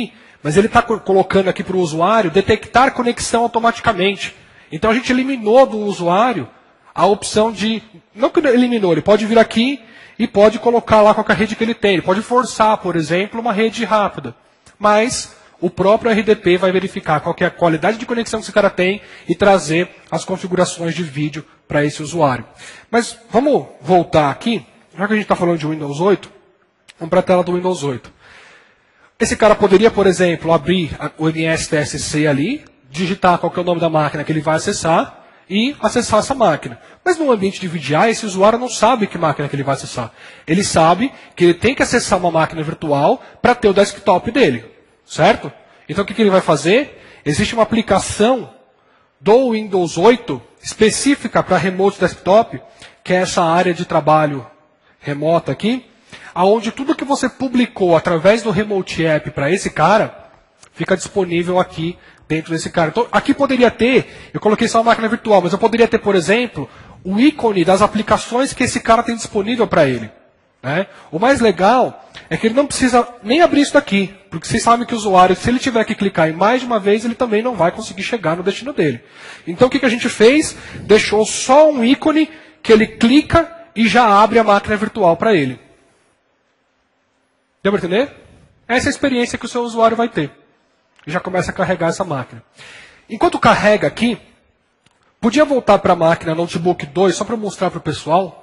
mas ele está colocando aqui para o usuário detectar conexão automaticamente. Então a gente eliminou do usuário a opção de... Não que ele eliminou, ele pode vir aqui e pode colocar lá qualquer rede que ele tem. Ele pode forçar, por exemplo, uma rede rápida. Mas o próprio R D P vai verificar qual que é a qualidade de conexão que esse cara tem e trazer as configurações de vídeo para esse usuário. Mas vamos voltar aqui, já que a gente está falando de Windows oito, vamos para a tela do Windows oito. Esse cara poderia, por exemplo, abrir o M S T S C ali, digitar qual que é o nome da máquina que ele vai acessar e acessar essa máquina. Mas no ambiente de V D I, esse usuário não sabe que máquina que ele vai acessar. Ele sabe que ele tem que acessar uma máquina virtual para ter o desktop dele. Certo? Então o que, que ele vai fazer? Existe uma aplicação do Windows oito específica para Remote Desktop, que é essa área de trabalho remota aqui, aonde tudo que você publicou através do Remote App para esse cara, fica disponível aqui dentro desse cara. Então, aqui poderia ter, eu coloquei só uma máquina virtual, mas eu poderia ter, por exemplo, o ícone das aplicações que esse cara tem disponível para ele. Né? O mais legal é que ele não precisa nem abrir isso daqui, porque vocês sabem que o usuário, se ele tiver que clicar em mais de uma vez, ele também não vai conseguir chegar no destino dele. Então o que, que a gente fez? Deixou só um ícone que ele clica e já abre a máquina virtual para ele. Deu para entender? Essa é a experiência que o seu usuário vai ter. E já começa a carregar essa máquina. Enquanto carrega aqui, podia voltar para a máquina Notebook dois, só para mostrar para o pessoal,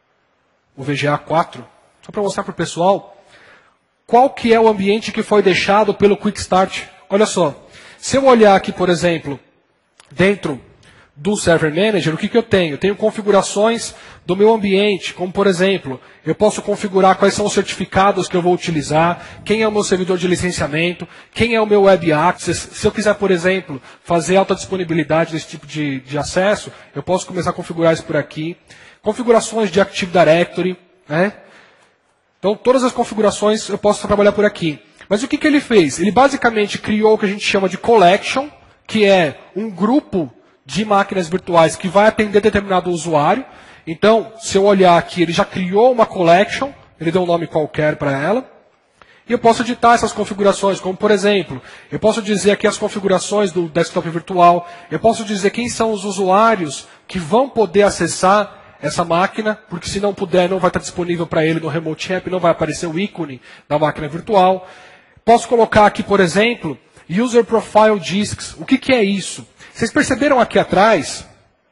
o V G A quatro, só para mostrar para o pessoal, qual que é o ambiente que foi deixado pelo Quick Start. Olha só, se eu olhar aqui, por exemplo, dentro do Server Manager, o que, que eu tenho? Eu tenho configurações do meu ambiente, como por exemplo, eu posso configurar quais são os certificados que eu vou utilizar, quem é o meu servidor de licenciamento, quem é o meu Web Access. Se eu quiser, por exemplo, fazer alta disponibilidade desse tipo de, de acesso, eu posso começar a configurar isso por aqui. Configurações de Active Directory, né? Então, todas as configurações eu posso trabalhar por aqui. Mas o que, que ele fez? Ele basicamente criou o que a gente chama de collection, que é um grupo de máquinas virtuais que vai atender determinado usuário. Então, se eu olhar aqui, ele já criou uma collection, ele deu um nome qualquer para ela. E eu posso editar essas configurações, como por exemplo, eu posso dizer aqui as configurações do desktop virtual, eu posso dizer quem são os usuários que vão poder acessar essa máquina, porque se não puder, não vai estar disponível para ele no Remote App, não vai aparecer o ícone da máquina virtual. Posso colocar aqui, por exemplo, User Profile Disks. O que, que é isso? Vocês perceberam aqui atrás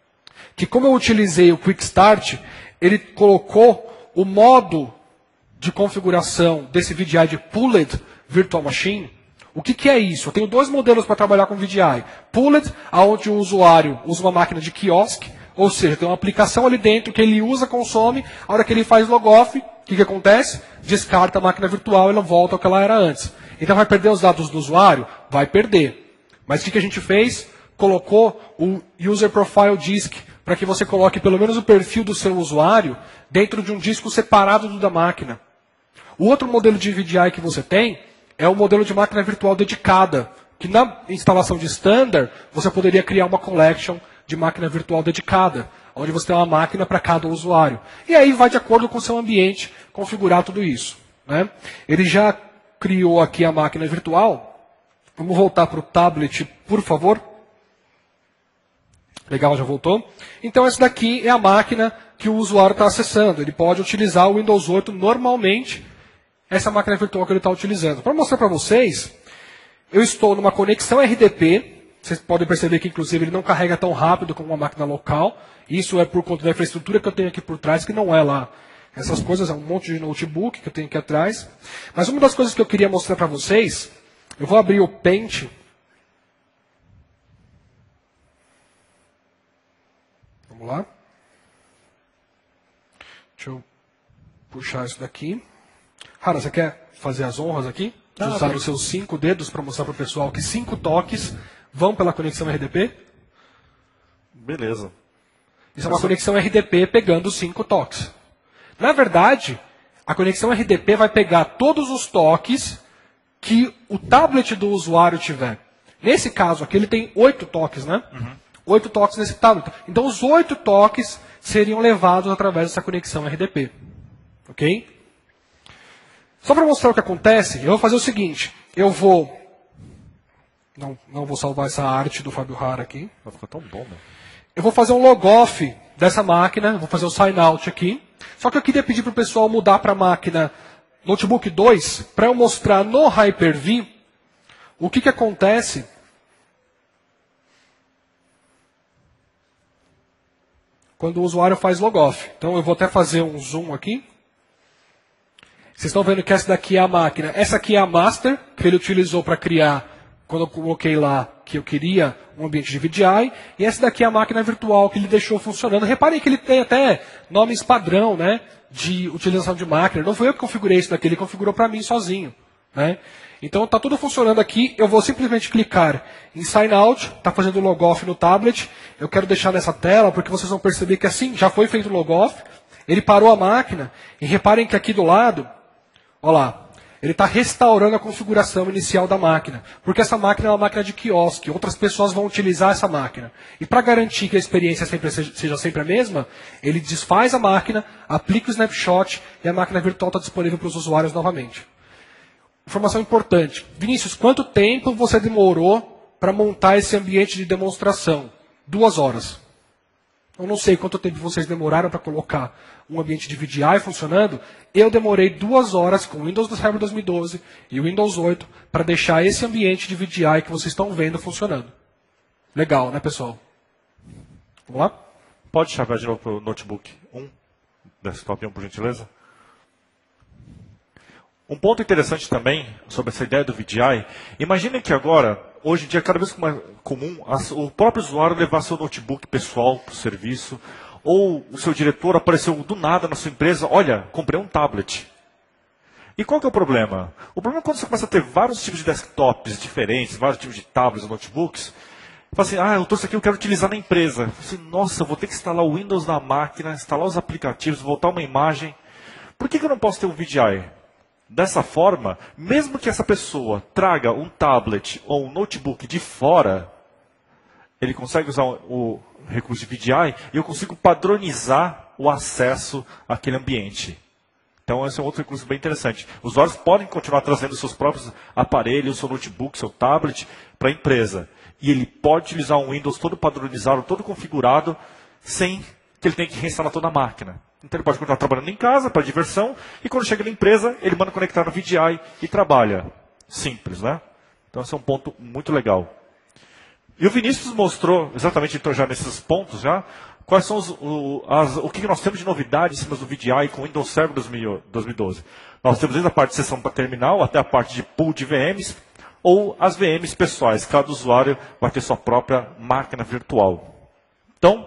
que como eu utilizei o Quick Start, ele colocou o modo de configuração desse V D I de Pooled Virtual Machine. O que, que é isso? Eu tenho dois modelos para trabalhar com V D I. Pooled, onde o usuário usa uma máquina de quiosque, ou seja, tem uma aplicação ali dentro que ele usa, consome, a hora que ele faz logoff, o que, que acontece? Descarta a máquina virtual e ela volta ao que ela era antes. Então vai perder os dados do usuário? Vai perder. Mas o que, que a gente fez? Colocou o User Profile Disk, para que você coloque pelo menos o perfil do seu usuário dentro de um disco separado do da máquina. O outro modelo de V D I que você tem é o modelo de máquina virtual dedicada, que na instalação de standard você poderia criar uma collection de máquina virtual dedicada, onde você tem uma máquina para cada usuário. E aí vai de acordo com o seu ambiente configurar tudo isso. Né? Ele já criou aqui a máquina virtual. Vamos voltar para o tablet, por favor. Legal, já voltou. Então essa daqui é a máquina que o usuário está acessando. Ele pode utilizar o Windows oito normalmente, essa máquina virtual que ele está utilizando. Para mostrar para vocês, eu estou numa conexão R D P. Vocês podem perceber que, inclusive, ele não carrega tão rápido como uma máquina local. Isso é por conta da infraestrutura que eu tenho aqui por trás, que não é lá. Essas coisas é um monte de notebook que eu tenho aqui atrás. Mas uma das coisas que eu queria mostrar para vocês, eu vou abrir o Paint. Vamos lá. Deixa eu puxar isso daqui. Rara, você quer fazer as honras aqui? De usar os seus cinco dedos para mostrar para o pessoal que cinco toques vão pela conexão R D P? Beleza. Isso é uma conexão R D P pegando cinco toques. Na verdade, a conexão R D P vai pegar todos os toques que o tablet do usuário tiver. Nesse caso aqui, ele tem oito toques, né? Uhum. Oito toques nesse tablet. Então, os oito toques seriam levados através dessa conexão R D P. Ok? Só para mostrar o que acontece, eu vou fazer o seguinte. Eu vou Não, não vou salvar essa arte do Fábio Hara aqui. Vai ficar tão bom, meu. Eu vou fazer um logoff dessa máquina, vou fazer o sign out aqui. Só que eu queria pedir para o pessoal mudar para a máquina Notebook dois, para eu mostrar no Hyper-V o que, que acontece quando o usuário faz logoff. Então eu vou até fazer um zoom aqui. Vocês estão vendo que essa daqui é a máquina. Essa aqui é a master, que ele utilizou para criar, quando eu coloquei lá que eu queria um ambiente de V D I. E essa daqui é a máquina virtual que ele deixou funcionando. Reparem que ele tem até nomes padrão, né, de utilização de máquina. Não foi eu que configurei isso daqui, ele configurou para mim sozinho. Né? Então está tudo funcionando aqui. Eu vou simplesmente clicar em Sign Out. Está fazendo o logoff no tablet. Eu quero deixar nessa tela, porque vocês vão perceber que assim, já foi feito o logoff. Ele parou a máquina. E reparem que aqui do lado, olha lá, ele está restaurando a configuração inicial da máquina. Porque essa máquina é uma máquina de quiosque. Outras pessoas vão utilizar essa máquina. E para garantir que a experiência sempre seja, seja sempre a mesma, ele desfaz a máquina, aplica o snapshot e a máquina virtual está disponível para os usuários novamente. Informação importante. Vinícius, quanto tempo você demorou para montar esse ambiente de demonstração? Duas horas. Eu não sei quanto tempo vocês demoraram para colocar um ambiente de V D I funcionando. Eu demorei duas horas com o Windows Server dois mil e doze e o Windows oito para deixar esse ambiente de V D I que vocês estão vendo funcionando. Legal, né, pessoal? Vamos lá? Pode chavar de novo para o Notebook um, Desktop um, por gentileza? Um ponto interessante também sobre essa ideia do V D I, imaginem que agora, hoje em dia, é cada vez mais comum o próprio usuário levar seu notebook pessoal para o serviço, ou o seu diretor apareceu do nada na sua empresa, olha, comprei um tablet. E qual que é o problema? O problema é quando você começa a ter vários tipos de desktops diferentes, vários tipos de tablets, notebooks, fala assim, ah, eu trouxe aqui, eu quero utilizar na empresa. Assim, nossa, eu vou ter que instalar o Windows na máquina, instalar os aplicativos, voltar uma imagem. Por que que eu não posso ter um V D I? Dessa forma, mesmo que essa pessoa traga um tablet ou um notebook de fora, ele consegue usar o recurso de V D I e eu consigo padronizar o acesso àquele ambiente. Então, esse é um outro recurso bem interessante. Os usuários podem continuar trazendo seus próprios aparelhos, seu notebook, seu tablet para a empresa. E ele pode utilizar um Windows todo padronizado, todo configurado, sem que ele tenha que reinstalar toda a máquina. Então ele pode continuar trabalhando em casa, para diversão, e quando chega na empresa, ele manda conectar no V D I e trabalha. Simples, né? Então esse é um ponto muito legal. E o Vinícius mostrou, exatamente então já nesses pontos, já, quais são os, o, as, o que nós temos de novidade em cima do V D I com o Windows Server dois mil e doze. Nós temos desde a parte de sessão para terminal, até a parte de pool de V Ms, ou as V Ms pessoais. Cada usuário vai ter sua própria máquina virtual. Então,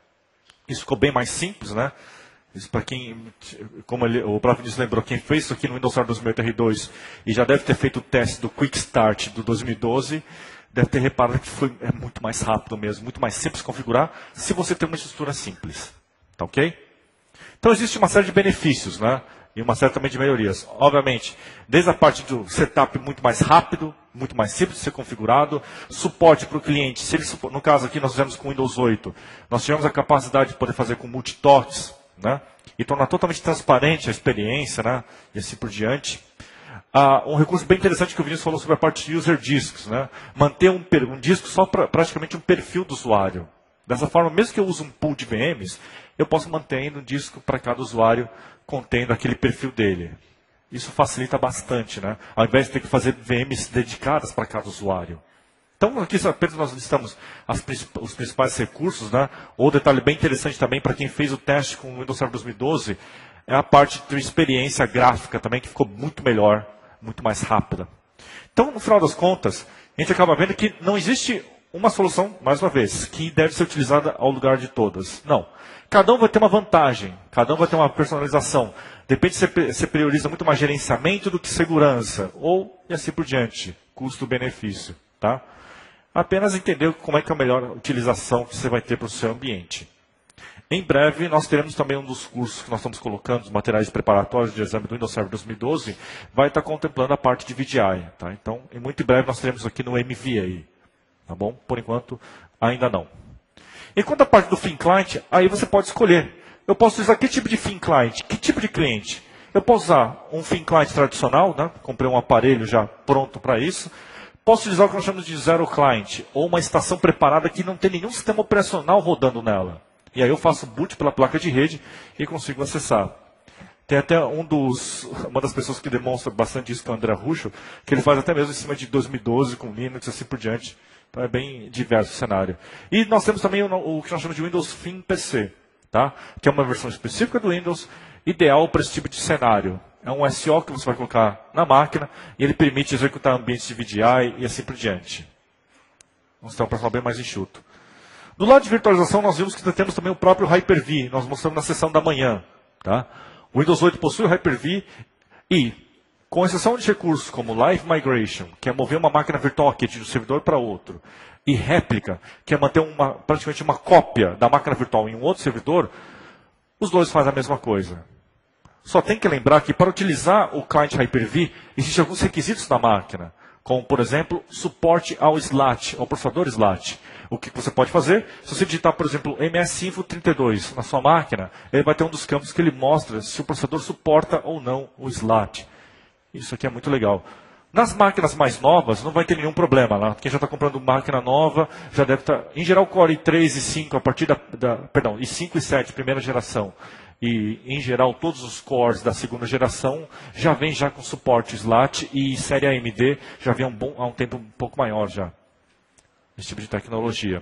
isso ficou bem mais simples, né? Isso para quem, como ele, o próprio Vinícius lembrou, quem fez isso aqui no Windows Server dois mil e oito R dois e já deve ter feito o teste do Quick Start do dois mil e doze, deve ter reparado que foi, é muito mais rápido mesmo, muito mais simples de configurar, se você tem uma estrutura simples. Tá ok? Então existe uma série de benefícios, né? E uma série também de melhorias. Obviamente, desde a parte do setup muito mais rápido, muito mais simples de ser configurado, suporte para o cliente, se ele, no caso aqui nós fizemos com o Windows oito, nós tivemos a capacidade de poder fazer com multitoques, né? E tornar totalmente transparente a experiência, né? E assim por diante. Ah, um recurso bem interessante que o Vinícius falou sobre a parte de user disks, né? Manter um, um disco só para praticamente um perfil do usuário. Dessa forma, mesmo que eu use um pool de V Ms, eu posso manter um disco para cada usuário contendo aquele perfil dele. Isso facilita bastante, né? Ao invés de ter que fazer V Ms dedicadas para cada usuário. Então, aqui apenas nós listamos as, os principais recursos, né? Outro detalhe bem interessante também para quem fez o teste com o Windows Server dois mil e doze é a parte de experiência gráfica também, que ficou muito melhor, muito mais rápida. Então, no final das contas, a gente acaba vendo que não existe uma solução, mais uma vez, que deve ser utilizada ao lugar de todas. Não. Cada um vai ter uma vantagem, cada um vai ter uma personalização. Depende se você prioriza muito mais gerenciamento do que segurança, ou e assim por diante, custo-benefício. Tá? Apenas entender como é que é a melhor utilização que você vai ter para o seu ambiente. Em breve, nós teremos também um dos cursos que nós estamos colocando, os materiais preparatórios de exame do Windows Server dois mil e doze, vai estar contemplando a parte de V D I. Tá? Então, em muito em breve, nós teremos aqui no M V A. Tá bom? Por enquanto, ainda não. Enquanto a parte do Thin Client, aí você pode escolher. Eu posso usar que tipo de Thin Client? Que tipo de cliente? Eu posso usar um Thin Client tradicional, né? Comprei um aparelho já pronto para isso. Posso utilizar o que nós chamamos de zero client, ou uma estação preparada que não tem nenhum sistema operacional rodando nela. E aí eu faço boot pela placa de rede e consigo acessar. Tem até um dos, uma das pessoas que demonstra bastante isso, que é o André Rucho, que ele faz até mesmo em cima de dois mil e doze, com Linux e assim por diante. Então é bem diverso o cenário. E nós temos também o, o que nós chamamos de Windows Phone P C, tá? Que é uma versão específica do Windows, ideal para esse tipo de cenário. É um S O que você vai colocar na máquina e ele permite executar ambientes de V D I e assim por diante. Vamos ter um personal bem mais enxuto. Do lado de virtualização, nós vimos que temos também o próprio Hyper-V. Nós mostramos na sessão da manhã. Tá? O Windows oito possui o Hyper-V e, com exceção de recursos como Live Migration, que é mover uma máquina virtual aqui de um servidor para outro, e réplica, que é manter uma, praticamente uma cópia da máquina virtual em um outro servidor, os dois fazem a mesma coisa. Só tem que lembrar que para utilizar o cliente Hyper-V, existem alguns requisitos da máquina, como, por exemplo, suporte ao S L A T, ao processador S L A T. O que você pode fazer? Se você digitar, por exemplo, M S Info trinta e dois na sua máquina, ele vai ter um dos campos que ele mostra se o processador suporta ou não o S L A T. Isso aqui é muito legal. Nas máquinas mais novas, não vai ter nenhum problema. Né? Quem já está comprando máquina nova, já deve estar... Em geral, Core i três e cinco, a partir da... da perdão, i cinco e sete, primeira geração. E, em geral, todos os cores da segunda geração já vêm já com suporte S L A T e série A M D já vem há um, bom, há um tempo um pouco maior já. Esse tipo de tecnologia.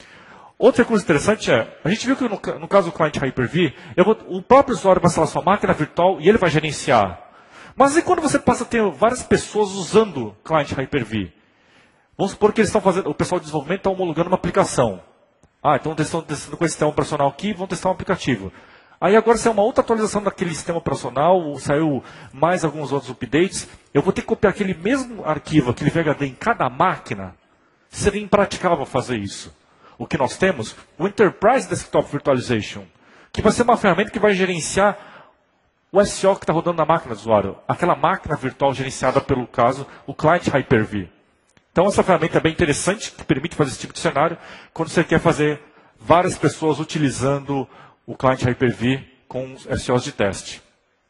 Outra coisa interessante é, a gente viu que no, no caso do cliente Hyper-V, eu vou, o próprio usuário vai instalar sua máquina virtual e ele vai gerenciar. Mas e quando você passa a ter várias pessoas usando o cliente Hyper-V? Vamos supor que eles estão fazendo, o pessoal de desenvolvimento está homologando uma aplicação. Ah, então eles estão testando com esse sistema operacional aqui e vão testar um aplicativo. Aí agora saiu uma outra atualização daquele sistema operacional, saiu mais alguns outros updates. Eu vou ter que copiar aquele mesmo arquivo, aquele V H D em cada máquina. Seria impraticável fazer isso. O que nós temos? O Enterprise Desktop Virtualization, que vai ser uma ferramenta que vai gerenciar o S O que está rodando na máquina do usuário. Aquela máquina virtual gerenciada pelo caso, o client Hyper-V. Então essa ferramenta é bem interessante, que permite fazer esse tipo de cenário, quando você quer fazer várias pessoas utilizando o cliente Hyper-V com S Os de teste.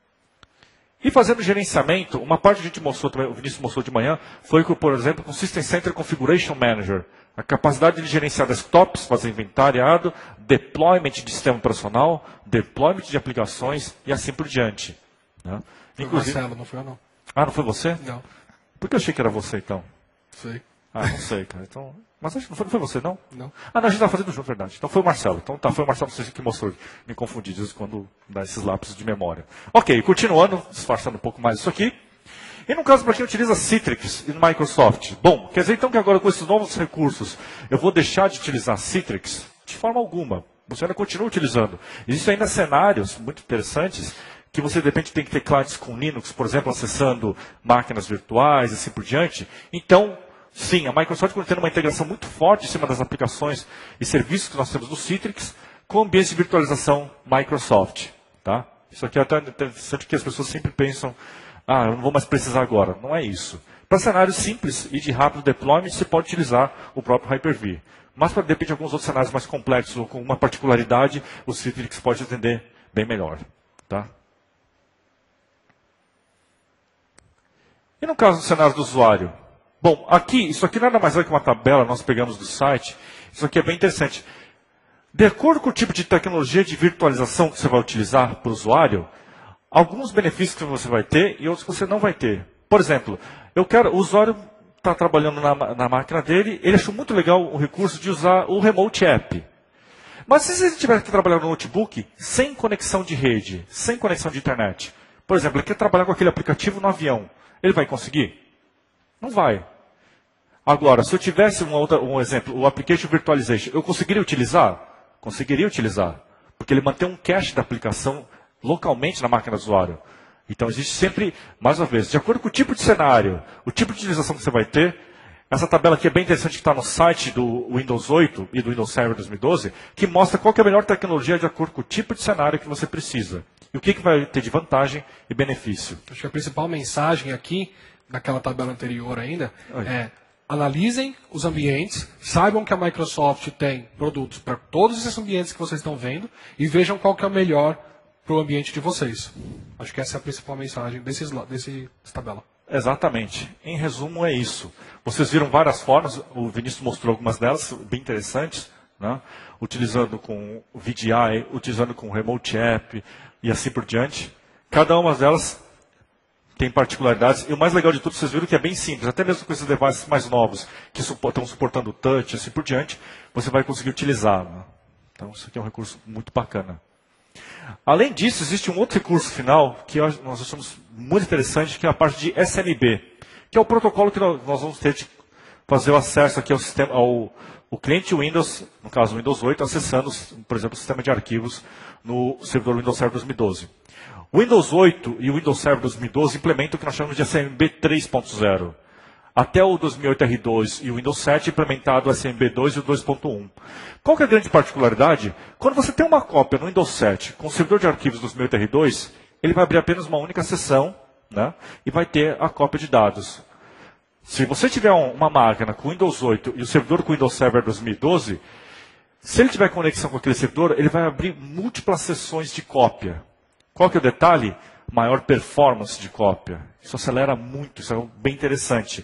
E fazendo gerenciamento, uma parte que a gente mostrou também, o Vinícius mostrou de manhã, foi, com, por exemplo, com o System Center Configuration Manager. A capacidade de gerenciar desktops, fazer inventariado, deployment de sistema operacional, deployment de aplicações e assim por diante. Né? Foi Inclusive... Marcelo, não foi eu não. Ah, não foi você? Não. Por que eu achei que era você, então? Sei. Ah, não sei, cara. Então... Mas acho que não foi, não foi você, não? Não. Ah, não, a gente estava fazendo junto, verdade. Então foi o Marcelo. Então tá, foi o Marcelo que mostrou. Me confundi disso quando dá esses lapsos de memória. Ok, continuando, disfarçando um pouco mais isso aqui. E no caso para quem utiliza Citrix e Microsoft. Bom, quer dizer então que agora com esses novos recursos eu vou deixar de utilizar Citrix? De forma alguma. Você ainda continua utilizando. Existem ainda cenários muito interessantes que você de repente tem que ter clientes com Linux, por exemplo, acessando máquinas virtuais e assim por diante. Então, sim, a Microsoft está tendo uma integração muito forte em cima das aplicações e serviços que nós temos no Citrix com ambientes de virtualização Microsoft. Tá? Isso aqui é até interessante que as pessoas sempre pensam, ah, eu não vou mais precisar agora. Não é isso. Para cenários simples e de rápido deployment, você pode utilizar o próprio Hyper-V. Mas para, de repente, alguns outros cenários mais complexos ou com uma particularidade, o Citrix pode atender bem melhor. Tá? E no caso do cenário do usuário? Bom, aqui, isso aqui nada mais é que uma tabela, nós pegamos do site. Isso aqui é bem interessante. De acordo com o tipo de tecnologia de virtualização que você vai utilizar para o usuário, alguns benefícios que você vai ter e outros que você não vai ter. Por exemplo, eu quero, o usuário está trabalhando na, na máquina dele, ele achou muito legal o recurso de usar o Remote App. Mas se ele tiver que trabalhar no notebook sem conexão de rede, sem conexão de internet, por exemplo, ele quer trabalhar com aquele aplicativo no avião, ele vai conseguir? Não vai. Agora, se eu tivesse uma outra, um exemplo, o Application Virtualization, eu conseguiria utilizar? Conseguiria utilizar. Porque ele mantém um cache da aplicação localmente na máquina do usuário. Então, existe sempre, mais uma vez, de acordo com o tipo de cenário, o tipo de utilização que você vai ter, essa tabela aqui é bem interessante que está no site do Windows oito e do Windows Server dois mil e doze, que mostra qual que é a melhor tecnologia de acordo com o tipo de cenário que você precisa. E o que, que vai ter de vantagem e benefício. Acho que a principal mensagem aqui, naquela tabela anterior ainda, Oi. é analisem os ambientes, saibam que a Microsoft tem produtos para todos esses ambientes que vocês estão vendo e vejam qual que é o melhor para o ambiente de vocês. Acho que essa é a principal mensagem desse, desse tabela. Exatamente. Em resumo, é isso. Vocês viram várias formas, o Vinícius mostrou algumas delas, bem interessantes, né? Utilizando com o V D I, utilizando com o Remote App e assim por diante. Cada uma delas tem particularidades. E o mais legal de tudo, vocês viram que é bem simples. Até mesmo com esses devices mais novos, que estão suportando o touch e assim por diante, você vai conseguir utilizar. Né? Então, isso aqui é um recurso muito bacana. Além disso, existe um outro recurso final que nós achamos muito interessante, que é a parte de S M B, que é o protocolo que nós vamos ter de fazer o acesso aqui ao sistema, ao o cliente Windows, no caso Windows oito, acessando, por exemplo, o sistema de arquivos no servidor Windows Server dois mil e doze. O Windows oito e o Windows Server dois mil e doze implementam o que nós chamamos de S M B três ponto zero. Até o dois mil e oito R dois e o Windows sete implementado o S M B dois e o dois ponto um. Qual que é a grande particularidade? Quando você tem uma cópia no Windows sete com o servidor de arquivos dois mil e oito R dois, ele vai abrir apenas uma única sessão, né, e vai ter a cópia de dados. Se você tiver uma máquina com Windows oito e o servidor com Windows Server dois mil e doze, se ele tiver conexão com aquele servidor, ele vai abrir múltiplas sessões de cópia. Qual que é o detalhe? Maior performance de cópia. Isso acelera muito, isso é bem interessante.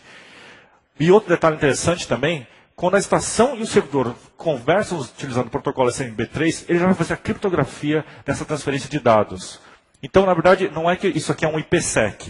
E outro detalhe interessante também, quando a estação e o servidor conversam utilizando o protocolo S M B três, ele já vai fazer a criptografia dessa transferência de dados. Então, na verdade, não é que isso aqui é um IPsec,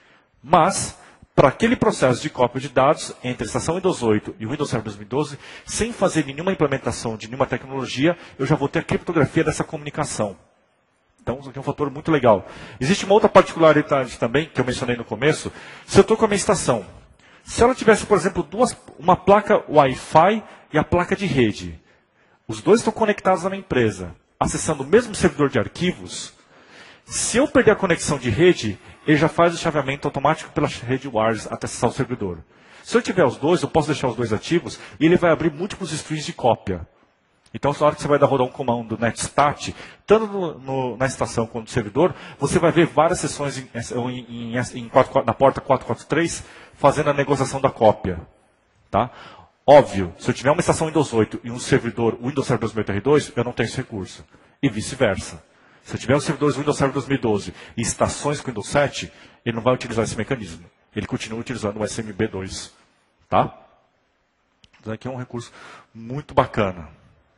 mas para aquele processo de cópia de dados entre a estação Windows oito e o Windows Server dois mil e doze, sem fazer nenhuma implementação de nenhuma tecnologia, eu já vou ter a criptografia dessa comunicação. Então, isso aqui é um fator muito legal. Existe uma outra particularidade também, que eu mencionei no começo. Se eu estou com a minha estação, se ela tivesse, por exemplo, duas, uma placa Wi-Fi e a placa de rede, os dois estão conectados na minha empresa, acessando o mesmo servidor de arquivos, se eu perder a conexão de rede, ele já faz o chaveamento automático pela rede wireless até acessar o servidor. Se eu tiver os dois, eu posso deixar os dois ativos e ele vai abrir múltiplos streams de cópia. Então, na hora que você vai dar rodar um comando netstat, tanto no, no, na estação quanto no servidor, você vai ver várias sessões em, em, em, em quatro, na porta quatrocentos e quarenta e três fazendo a negociação da cópia. Tá? Óbvio, se eu tiver uma estação Windows oito e um servidor Windows Server dois mil e oito R dois, eu não tenho esse recurso. E vice-versa. Se eu tiver os servidores Windows Server dois mil e doze e estações com Windows sete, ele não vai utilizar esse mecanismo. Ele continua utilizando o S M B dois. Tá? Então, aqui é um recurso muito bacana.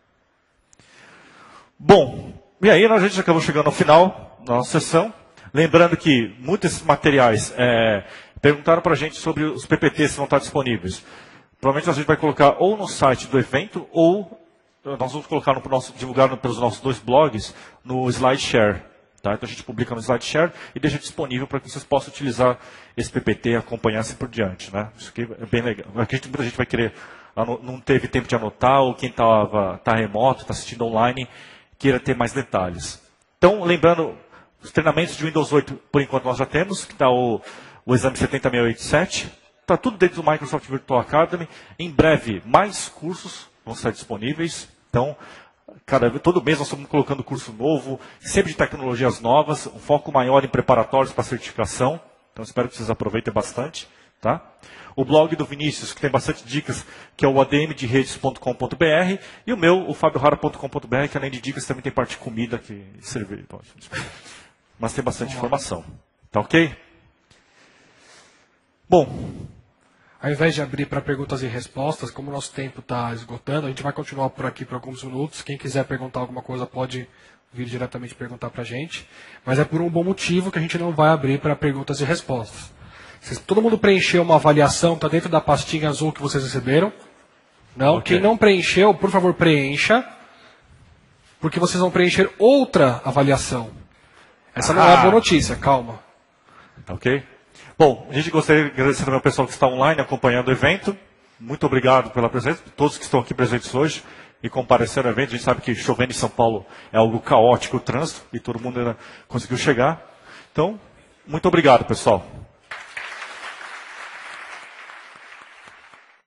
Bom, e aí a gente acabou chegando ao final da nossa sessão. Lembrando que muitos materiais é, perguntaram para a gente sobre os P P Ts que vão estar disponíveis. Provavelmente a gente vai colocar ou no site do evento, ou nós vamos colocar no nosso, divulgar pelos nossos dois blogs no SlideShare. Tá? Então a gente publica no SlideShare e deixa disponível para que vocês possam utilizar esse P P T e acompanhar assim por diante. Né? Isso aqui é bem legal. Eu acredito que muita gente vai querer, não teve tempo de anotar, ou quem está tá remoto, está assistindo online, queira ter mais detalhes. Então, lembrando, os treinamentos de Windows oito, por enquanto nós já temos, que está o, o exame setenta mil e oitenta e sete, está tudo dentro do Microsoft Virtual Academy. Em breve, mais cursos vão estar disponíveis. Então, cada, todo mês nós estamos colocando curso novo, sempre de tecnologias novas, um foco maior em preparatórios para certificação. Então, espero que vocês aproveitem bastante. Tá? O blog do Vinícius, que tem bastante dicas, que é o a d m de redes ponto com ponto b r, e o meu, o fabio rara ponto com ponto b r, que além de dicas também tem parte de comida, que cerveja, mas tem bastante informação. Tá ok? Bom, ao invés de abrir para perguntas e respostas, como o nosso tempo está esgotando, a gente vai continuar por aqui por alguns minutos. Quem quiser perguntar alguma coisa pode vir diretamente perguntar para a gente, mas é por um bom motivo que a gente não vai abrir para perguntas e respostas. Se todo mundo preencheu uma avaliação, está dentro da pastinha azul que vocês receberam? Não? Okay. Quem não preencheu, por favor, preencha, porque vocês vão preencher outra avaliação. Essa ah. não é a boa notícia, calma. Ok. Bom, a gente gostaria de agradecer também ao pessoal que está online acompanhando o evento. Muito obrigado pela presença, todos que estão aqui presentes hoje e compareceram ao evento. A gente sabe que chovendo em São Paulo é algo caótico o trânsito e todo mundo ainda conseguiu chegar. Então, muito obrigado, pessoal.